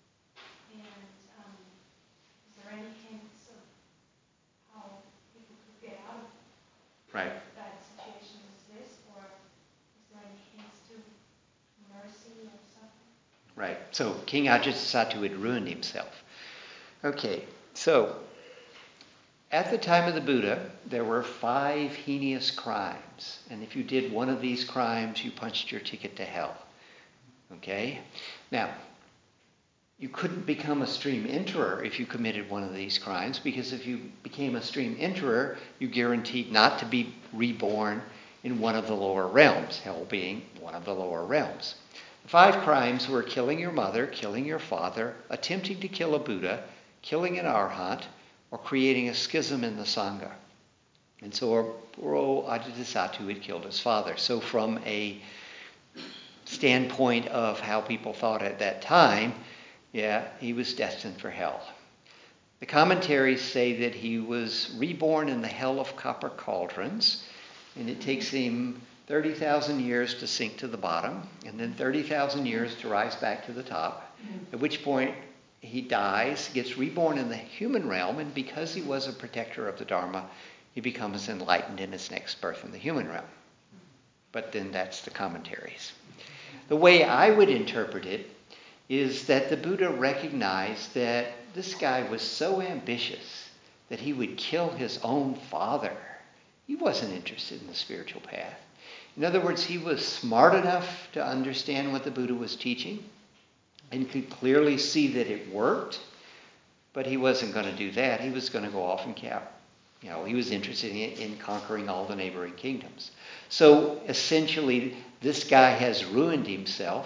and um, is there any hints of how people could get out of Right. bad situations as this, or is there any hints to mercy or something? Right. So King Ajatasattu had ruined himself. Okay. So at the time of the Buddha, there were five heinous crimes. And if you did one of these crimes, you punched your ticket to hell. Okay? Now, you couldn't become a stream enterer if you committed one of these crimes, because if you became a stream enterer, you guaranteed not to be reborn in one of the lower realms, hell being one of the lower realms. The five crimes were killing your mother, killing your father, attempting to kill a Buddha, killing an arhat, or creating a schism in the Sangha. And so poor Ajatasattu had killed his father. So from a standpoint of how people thought at that time, yeah, he was destined for hell. The commentaries say that he was reborn in the hell of copper cauldrons, and it takes him thirty thousand years to sink to the bottom, and then thirty thousand years to rise back to the top, at which point he dies, gets reborn in the human realm, and because he was a protector of the Dharma, he becomes enlightened in his next birth in the human realm. But then that's the commentaries. The way I would interpret it is that the Buddha recognized that this guy was so ambitious that he would kill his own father. He wasn't interested in the spiritual path. In other words, he was smart enough to understand what the Buddha was teaching and could clearly see that it worked, but he wasn't going to do that. He was going to go off and cap. You know, he was interested in, in conquering all the neighboring kingdoms. So essentially, this guy has ruined himself.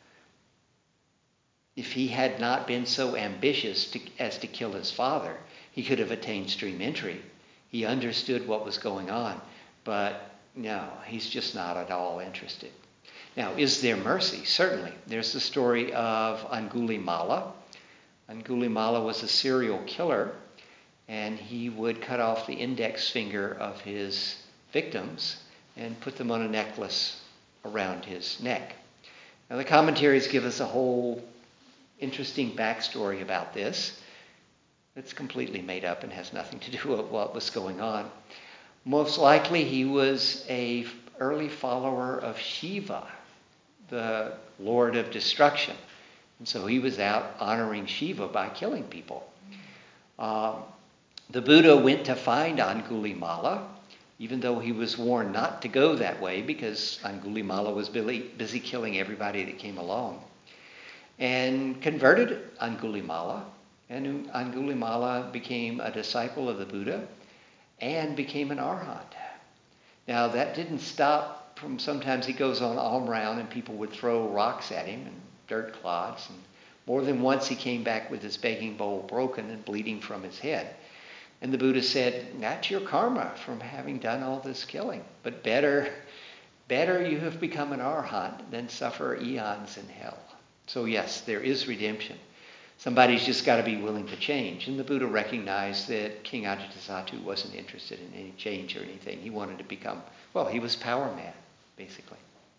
If he had not been so ambitious to, as to kill his father, he could have attained stream entry. He understood what was going on, but no, he's just not at all interested. Now, is there mercy? Certainly. There's the story of Angulimala. Angulimala was a serial killer, and he would cut off the index finger of his victims and put them on a necklace around his neck. Now the commentaries give us a whole interesting backstory about this. It's completely made up and has nothing to do with what was going on. Most likely he was a early follower of Shiva, the Lord of Destruction. And so he was out honoring Shiva by killing people. Um, the Buddha went to find Angulimala, even though he was warned not to go that way because Angulimala was busy killing everybody that came along, and converted Angulimala. And Angulimala became a disciple of the Buddha and became an arhat. Now that didn't stop from, sometimes he goes on all around and people would throw rocks at him and dirt clods. And more than once he came back with his begging bowl broken and bleeding from his head. And the Buddha said, that's your karma from having done all this killing. But better, better you have become an arhat than suffer eons in hell. So yes, there is redemption. Somebody's just got to be willing to change. And the Buddha recognized that King Ajatasattu wasn't interested in any change or anything. He wanted to become, well, he was power mad, basically.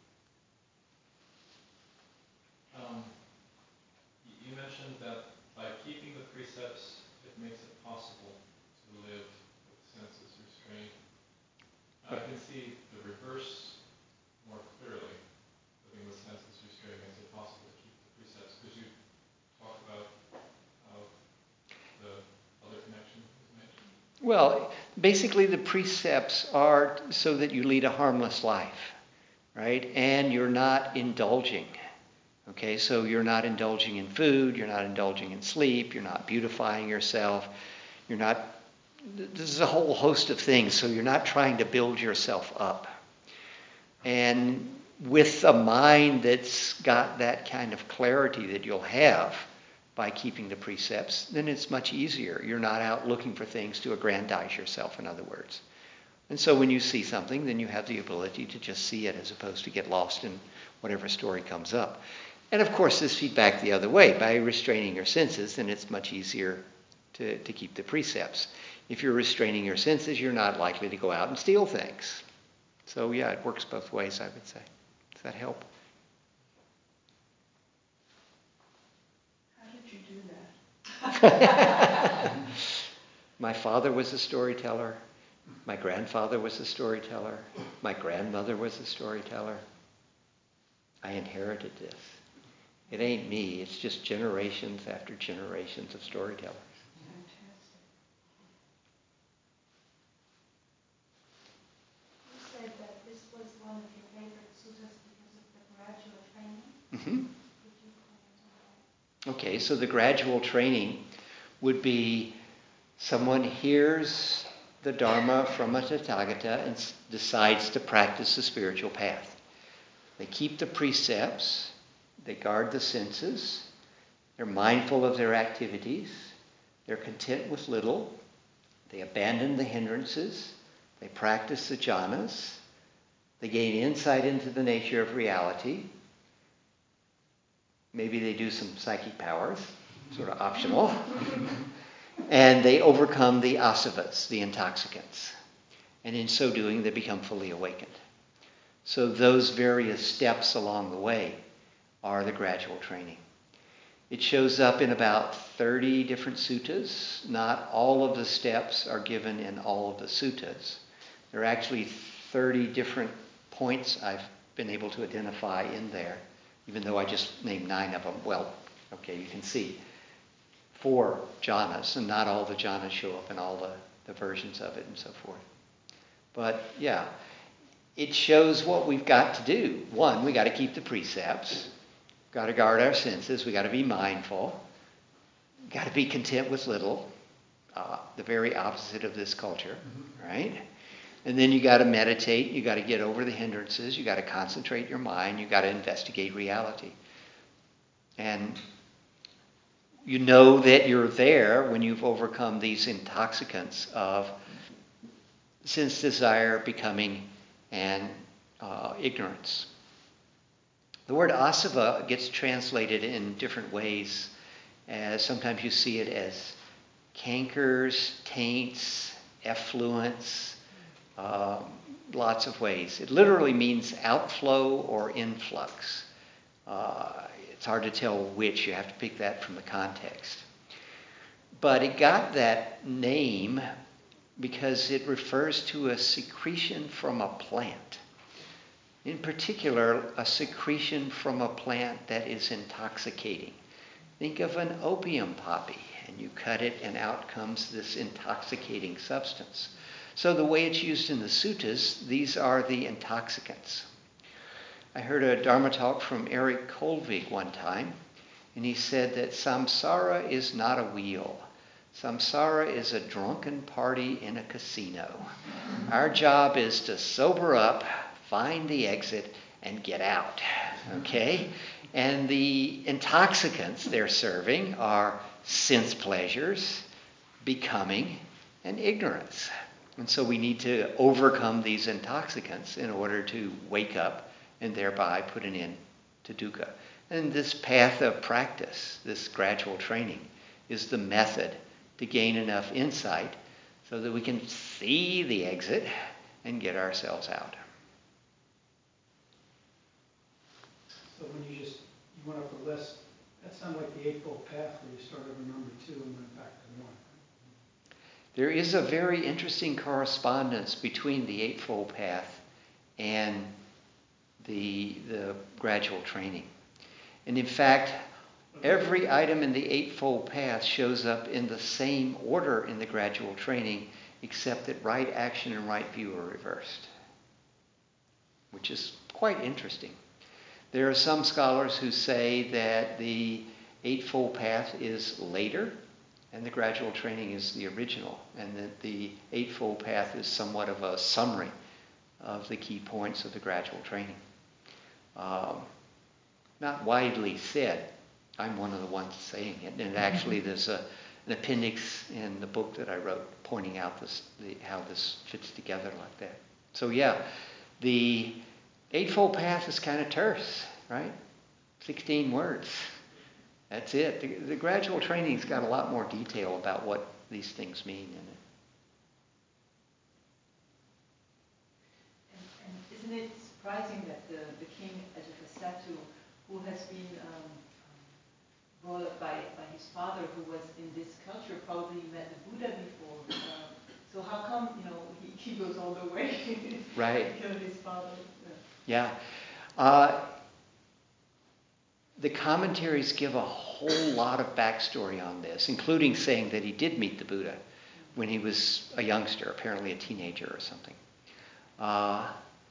Um, you mentioned that by keeping the precepts, it makes it possible to live with senses restrained. I can see the reverse more clearly. Living with senses restrained makes it possible to keep the precepts. Could you talk about how the other connection was mentioned? Well, basically the precepts are so that you lead a harmless life, right? And you're not indulging. Okay, so you're not indulging in food, you're not indulging in sleep, you're not beautifying yourself, you're not, this is a whole host of things, so you're not trying to build yourself up. And with a mind that's got that kind of clarity that you'll have by keeping the precepts, then it's much easier. You're not out looking for things to aggrandize yourself, in other words. And so when you see something, then you have the ability to just see it as opposed to get lost in whatever story comes up. And of course, this feedback the other way. By restraining your senses, then it's much easier to, to keep the precepts. If you're restraining your senses, you're not likely to go out and steal things. So yeah, it works both ways, I would say. Does that help? How did you do that? My father was a storyteller. My grandfather was a storyteller. My grandmother was a storyteller. I inherited this. It ain't me. It's just generations after generations of storytellers. Fantastic. You said that this was one of your favorite suttas because of the gradual training. Mm-hmm. Could you comment on that? Okay, so the gradual training would be someone hears the Dharma from a Tathagata and s- decides to practice the spiritual path. They keep the precepts, they guard the senses, they're mindful of their activities, they're content with little, they abandon the hindrances, they practice the jhanas, they gain insight into the nature of reality, maybe they do some psychic powers, sort of optional, and they overcome the asavas, the intoxicants, and in so doing they become fully awakened. So those various steps along the way are the gradual training. It shows up in about thirty different suttas. Not all of the steps are given in all of the suttas. There are actually thirty different points I've been able to identify in there, even though I just named nine of them. Well, okay, you can see four jhanas, and not all the jhanas show up in all the, the versions of it and so forth. But yeah, it shows what we've got to do. One, we got to keep the precepts. Got to guard our senses. We got to be mindful. Got to be content with little. Uh, the very opposite of this culture, mm-hmm. right? And then you got to meditate. You got to get over the hindrances. You got to concentrate your mind. You got to investigate reality. And you know that you're there when you've overcome these intoxicants of sense desire, becoming, and uh, ignorance. The word asava gets translated in different ways. As sometimes you see it as cankers, taints, effluents, um, lots of ways. It literally means outflow or influx. Uh, it's hard to tell which. You have to pick that from the context. But it got that name because it refers to a secretion from a plant. In particular, a secretion from a plant that is intoxicating. Think of an opium poppy, and you cut it, and out comes this intoxicating substance. So the way it's used in the suttas, these are the intoxicants. I heard a Dharma talk from Eric Kolvig one time, and he said that samsara is not a wheel. Samsara is a drunken party in a casino. Our job is to sober up, find the exit, and get out. Okay? And the intoxicants they're serving are sense pleasures, becoming, and ignorance. And so we need to overcome these intoxicants in order to wake up and thereby put an end to dukkha. And this path of practice, this gradual training, is the method to gain enough insight so that we can see the exit and get ourselves out. So when you just, you went up the list, that sounded like the Eightfold Path where you started with number two and went back to one. There is a very interesting correspondence between the Eightfold Path and the, the gradual training. And in fact, every item in the Eightfold Path shows up in the same order in the gradual training, except that right action and right view are reversed, which is quite interesting. There are some scholars who say that the Eightfold Path is later and the gradual training is the original, and that the Eightfold Path is somewhat of a summary of the key points of the gradual training. Um, not widely said. I'm one of the ones saying it, and actually there's a, an appendix in the book that I wrote pointing out this, the, how this fits together like that. So yeah, the Eightfold Path is kind of terse, right? sixteen words. That's it. The, the gradual training's got a lot more detail about what these things mean in it. And, and isn't it surprising that the, the king Ajatasattu, who has been um, brought up by, by his father, who was in this culture, probably met the Buddha before. Uh, so how come, you know, he, he goes all the way Right. to kill his father? Yeah. Uh, the commentaries give a whole lot of backstory on this, including saying that he did meet the Buddha when he was a youngster, apparently a teenager or something. Uh,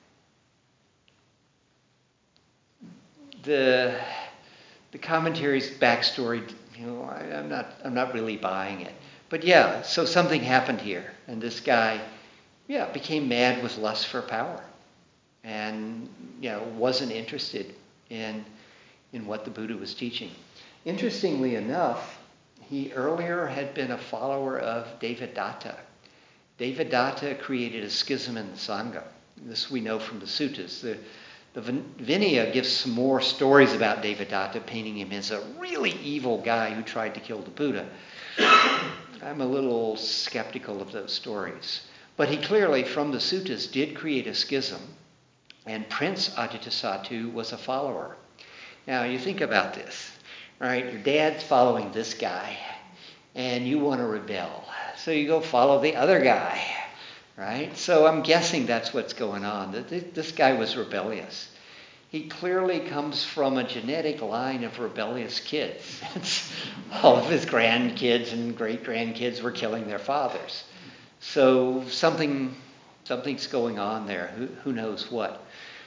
the the commentaries backstory, you know, I, I'm not I'm not really buying it. But yeah, so something happened here, and this guy, yeah, became mad with lust for power, and you know wasn't interested in in what the Buddha was teaching. Interestingly enough, he earlier had been a follower of Devadatta. Devadatta created a schism in the Sangha. This we know from the suttas. The, the Vinaya gives some more stories about Devadatta, painting him as a really evil guy who tried to kill the Buddha. I'm a little skeptical of those stories. But he clearly, from the suttas, did create a schism, and Prince Ajatasattu was a follower. Now, you think about this, right? Your dad's following this guy, and you want to rebel. So you go follow the other guy, right? So I'm guessing that's what's going on. This guy was rebellious. He clearly comes from a genetic line of rebellious kids. All of his grandkids and great-grandkids were killing their fathers. So something, something's going on there. Who, who knows what?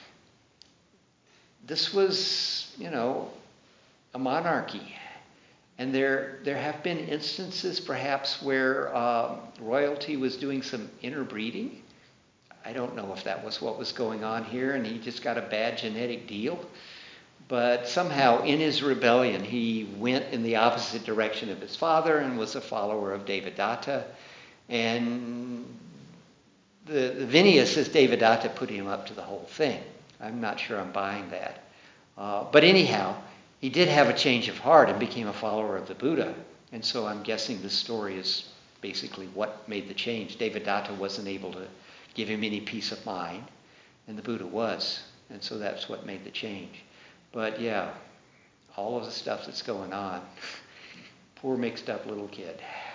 This was, you know, a monarchy. And there there have been instances perhaps where uh, royalty was doing some interbreeding. I don't know if that was what was going on here and he just got a bad genetic deal. But somehow in his rebellion he went in the opposite direction of his father and was a follower of Devadatta. And the, the Vinaya says Devadatta put him up to the whole thing. I'm not sure I'm buying that. Uh, but anyhow, he did have a change of heart and became a follower of the Buddha. And so I'm guessing this story is basically what made the change. Devadatta wasn't able to give him any peace of mind, and the Buddha was. And so that's what made the change. But yeah, all of the stuff that's going on, poor mixed up little kid.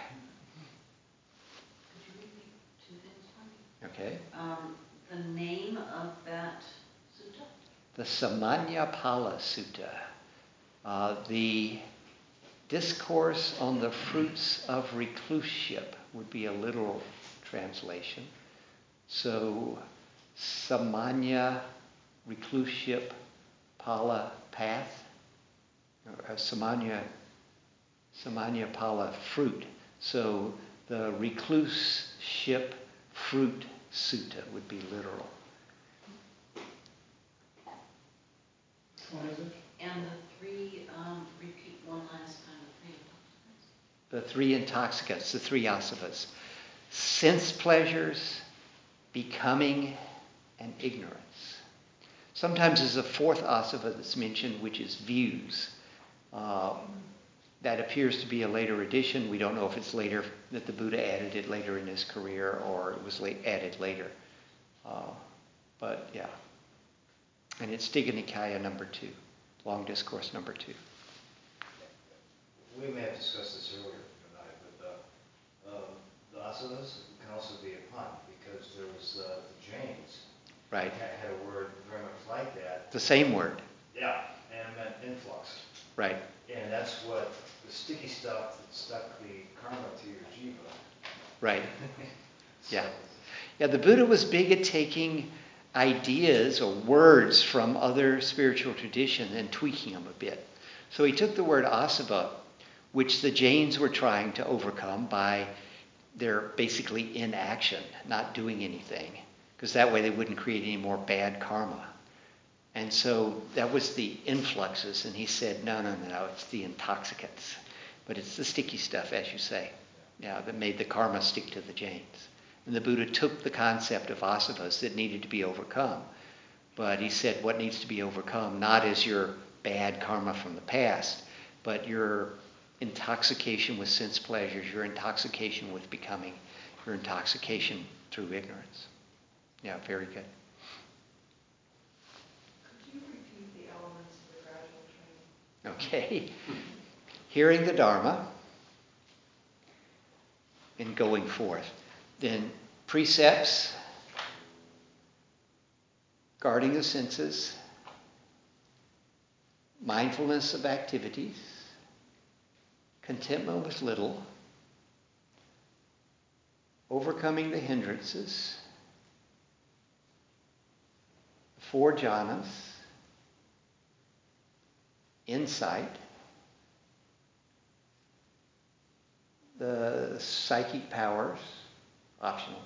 Could you repeat two things for me? Okay. Um, the name of that sutta? The Samanyapala Sutta. Uh, the Discourse on the Fruits of Recluseship would be a literal translation. So, Samanya, recluseship, pala, path. Or, uh, samanya, samanya pala, fruit. So, the recluseship fruit sutta would be literal. Which one is it? And the three, um, repeat one last time, the three intoxicants. The three intoxicants, the three asavas. Sense pleasures, becoming, and ignorance. Sometimes there's a fourth asava that's mentioned, which is views. Um, that appears to be a later addition. We don't know if it's later, that the Buddha added it later in his career, or it was late, added later. Uh, but yeah. And it's Digha Nikaya number two, long discourse number two. We may have discussed this earlier tonight, but uh, um, the asavas can also be a pun, because there was uh, the Jains. Right. Had, had a word very much like that. The same word. Yeah, and it meant influx. Right. And that's what the sticky stuff that stuck the karma to your jiva. Right. So, Yeah. Yeah, the Buddha was big at taking ideas or words from other spiritual tradition and tweaking them a bit. So he took the word asava, which the Jains were trying to overcome by their basically inaction, not doing anything, because that way they wouldn't create any more bad karma. And so that was the influxes, and he said, no, no, no, it's the intoxicants. But it's the sticky stuff, as you say, yeah, that made the karma stick to the Jains. And the Buddha took the concept of asavas that needed to be overcome. But he said what needs to be overcome, not as your bad karma from the past, but your intoxication with sense pleasures, your intoxication with becoming, your intoxication through ignorance. Yeah, very good. Could you repeat the elements of the gradual training? Okay. Hearing the Dharma and going forth. Then precepts, guarding the senses, mindfulness of activities, contentment with little, overcoming the hindrances, four jhanas, insight, the psychic powers, optional,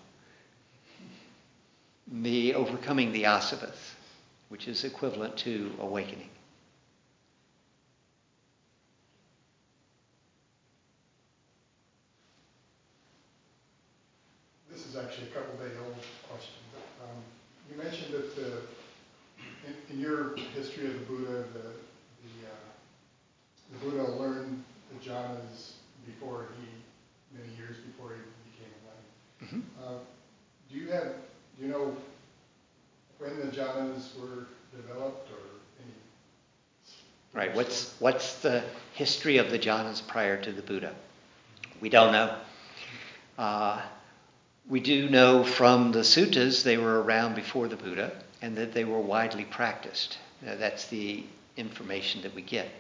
the overcoming the asavas, which is equivalent to awakening. This is actually a couple day old question, but um, you mentioned that the, in, in your history of the Buddha, the the, uh, the Buddha learned the jhanas before he, many years before he became enlightened. Mm-hmm. Uh, do you have, do you know when the jhanas were developed, or any? Right. What's what's the history of the jhanas prior to the Buddha? We don't know. Uh, we do know from the suttas they were around before the Buddha, and that they were widely practiced. Uh, that's the information that we get.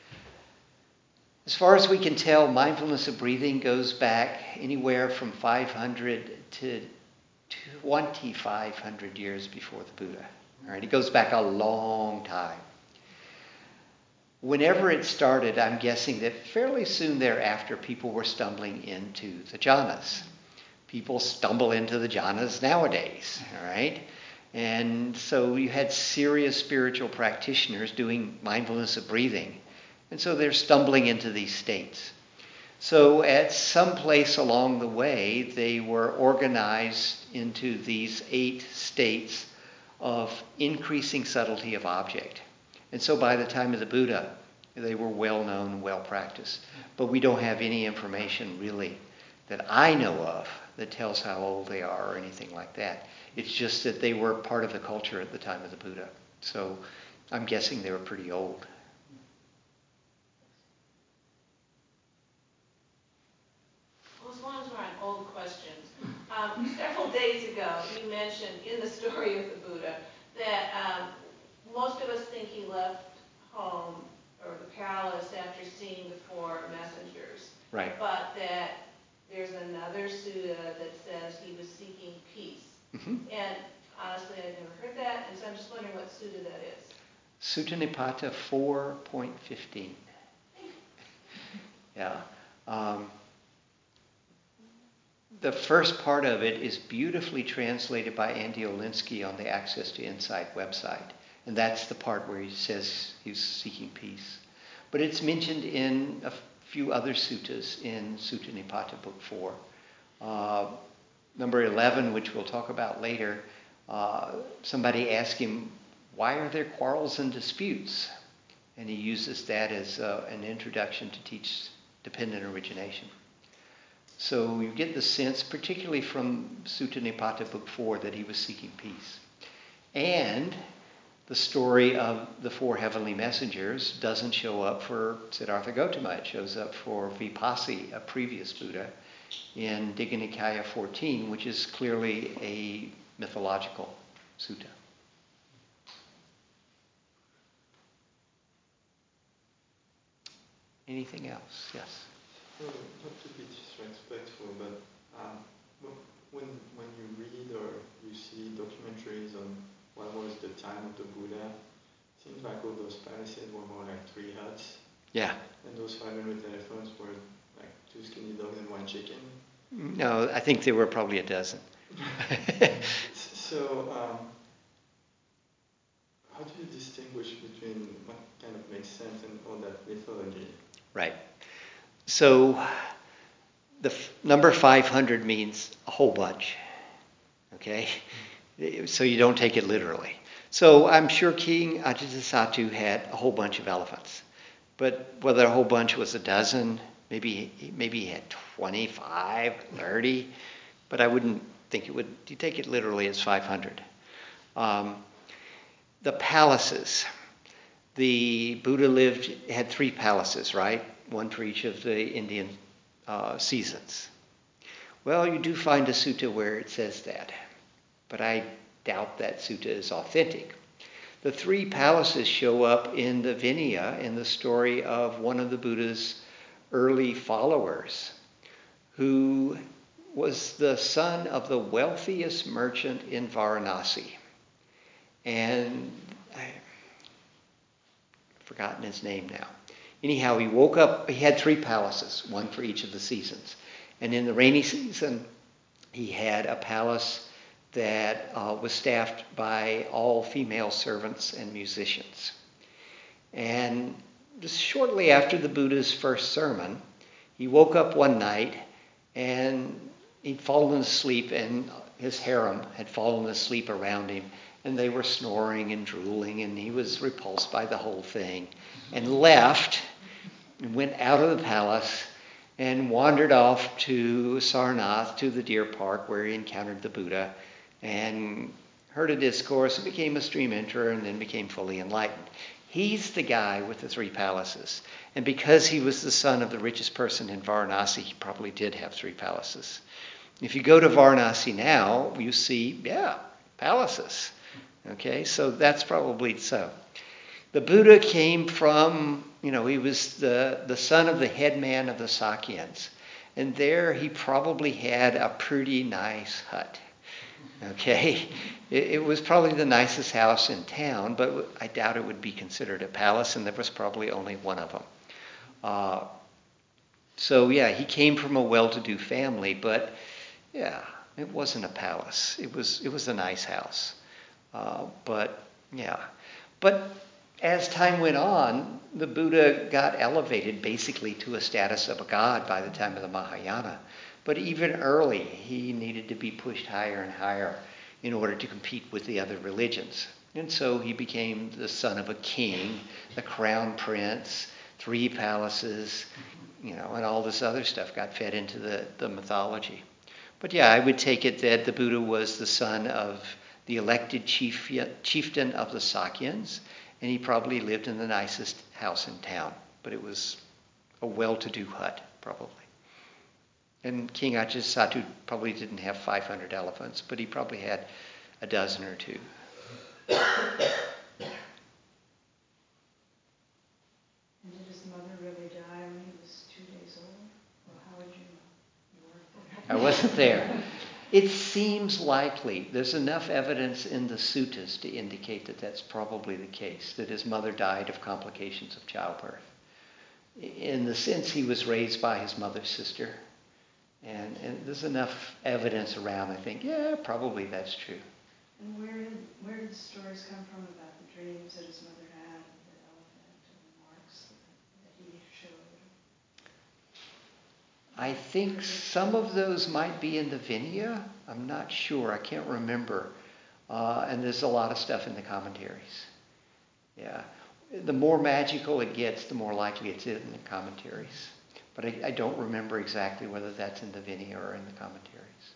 As far as we can tell, mindfulness of breathing goes back anywhere from five hundred to twenty-five hundred years before the Buddha. All right, it goes back a long time. Whenever it started, I'm guessing that fairly soon thereafter, people were stumbling into the jhanas. People stumble into the jhanas nowadays, all right? And so you had serious spiritual practitioners doing mindfulness of breathing. And so they're stumbling into these states. So at some place along the way, they were organized into these eight states of increasing subtlety of object. And so by the time of the Buddha, They were well known, well practiced. But we don't have any information really that I know of that tells how old they are or anything like that. It's just that they were part of the culture at the time of the Buddha. So I'm guessing they were pretty old. Well, as long as we're on old questions, um, several days ago you mentioned in the story of the Buddha that um, most of us think he left home or the palace after seeing the four messengers. Right. But that there's another sutta that says he was seeking peace. Mm-hmm. And honestly, I've never heard that, and so I'm just wondering what sutta that is. Sutta Nipata four point fifteen. Yeah. Um, the first part of it is beautifully translated by Andy Olinsky on the Access to Insight website. And that's the part where he says he's seeking peace. But it's mentioned in a few other suttas in Sutta Nipata Book four. Uh, number eleven, which we'll talk about later, uh, somebody asked him, why are there quarrels and disputes? And he uses that as uh, an introduction to teach dependent origination. So you get the sense, particularly from Sutta Nipata Book four, that he was seeking peace. And the story of the four heavenly messengers doesn't show up for Siddhartha Gautama. It shows up for Vipassi, a previous Buddha, in Digha Nikaya fourteen, which is clearly a mythological sutta. Anything else? Yes? So, not to be disrespectful, but um, when, when you read or you see documentaries on what was the time of the Buddha, it seems like all those palaces were more like three huts. Yeah. And those five hundred elephants were like two skinny dogs and one chicken. No, I think there were probably a dozen. So, um, how do you distinguish between what kind of makes sense and all that mythology? Right. So, the f- number five hundred means a whole bunch. Okay? So you don't take it literally. So I'm sure King Ajatasattu had a whole bunch of elephants. But whether a whole bunch was a dozen, maybe maybe he had twenty-five, thirty, but I wouldn't think it would, you take it literally as five hundred. Um, the palaces. The Buddha lived, had three palaces, right? One for each of the Indian uh, seasons. Well, you do find a sutta where it says that, but I doubt that sutta is authentic. The three palaces show up in the Vinaya in the story of one of the Buddha's early followers, who was the son of the wealthiest merchant in Varanasi. And I've forgotten his name now. Anyhow, he woke up, he had three palaces, one for each of the seasons. And in the rainy season, he had a palace that uh, was staffed by all female servants and musicians. And just shortly after the Buddha's first sermon, he woke up one night and he'd fallen asleep, and his harem had fallen asleep around him, and they were snoring and drooling, and he was repulsed by the whole thing and left and went out of the palace and wandered off to Sarnath, to the deer park where he encountered the Buddha, and heard a discourse and became a stream enterer and then became fully enlightened. He's the guy with the three palaces. And because he was the son of the richest person in Varanasi, he probably did have three palaces. If you go to Varanasi now, you see, yeah, palaces. Okay, so that's probably so. The Buddha came from, you know, he was the, the son of the headman of the Sakyans. And there he probably had a pretty nice hut. Okay, it, it was probably the nicest house in town, but I doubt it would be considered a palace, and there was probably only one of them. Uh, so yeah, he came from a well-to-do family, but yeah, it wasn't a palace. It was it was a nice house. Uh, but yeah, but as time went on, the Buddha got elevated basically to a status of a god by the time of the Mahayana. But even early, he needed to be pushed higher and higher in order to compete with the other religions. And so he became the son of a king, the crown prince, three palaces, you know, and all this other stuff got fed into the, the mythology. But yeah, I would take it that the Buddha was the son of the elected chief, chieftain of the Sakyans, and he probably lived in the nicest house in town. But it was a well-to-do hut, probably. And King Ajatasattu probably didn't have five hundred elephants, but he probably had a dozen or two. And did his mother really die when he was two days old? Or how would you know? You weren't there. I wasn't there. It seems likely. There's enough evidence in the suttas to indicate that that's probably the case, that his mother died of complications of childbirth. In the sense he was raised by his mother's sister. And, and there's enough evidence around, I think, yeah, probably that's true. And where did, where did the stories come from about the dreams that his mother had, the elephant, and the marks that he showed? I think some of those might be in the Vinaya. I'm not sure. I can't remember. Uh, and there's a lot of stuff in the commentaries. Yeah. The more magical it gets, the more likely it's in the commentaries. But I, I don't remember exactly whether that's in the Vinaya or in the commentaries.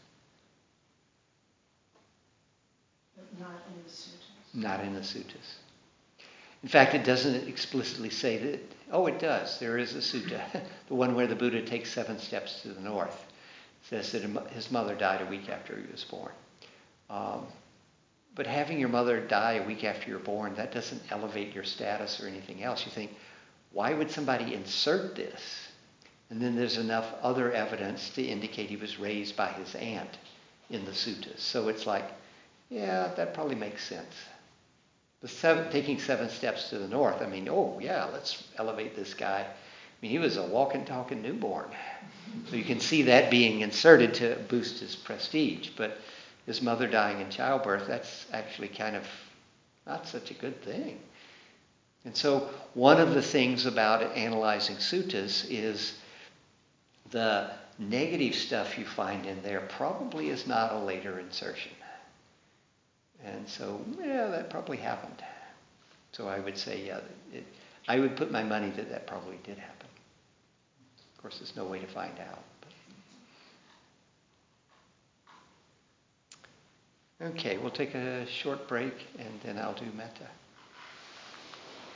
But not in the suttas? Not in the suttas. In fact, it doesn't explicitly say that. Oh, it does. There is a sutta, the one where the Buddha takes seven steps to the north. It says that his mother died a week after he was born. Um, but having your mother die a week after you're born, that doesn't elevate your status or anything else. You think, why would somebody insert this? And then there's enough other evidence to indicate he was raised by his aunt in the suttas. So it's like, yeah, that probably makes sense. The seven, taking seven steps to the north, I mean, oh, yeah, let's elevate this guy. I mean, he was a walking, talking newborn. So you can see that being inserted to boost his prestige. But his mother dying in childbirth, that's actually kind of not such a good thing. And so one of the things about analyzing suttas is the negative stuff you find in there probably is not a later insertion. And so, yeah, that probably happened. So I would say, yeah, it, I would put my money that that probably did happen. Of course, there's no way to find out. But. Okay, we'll take a short break, and then I'll do metta.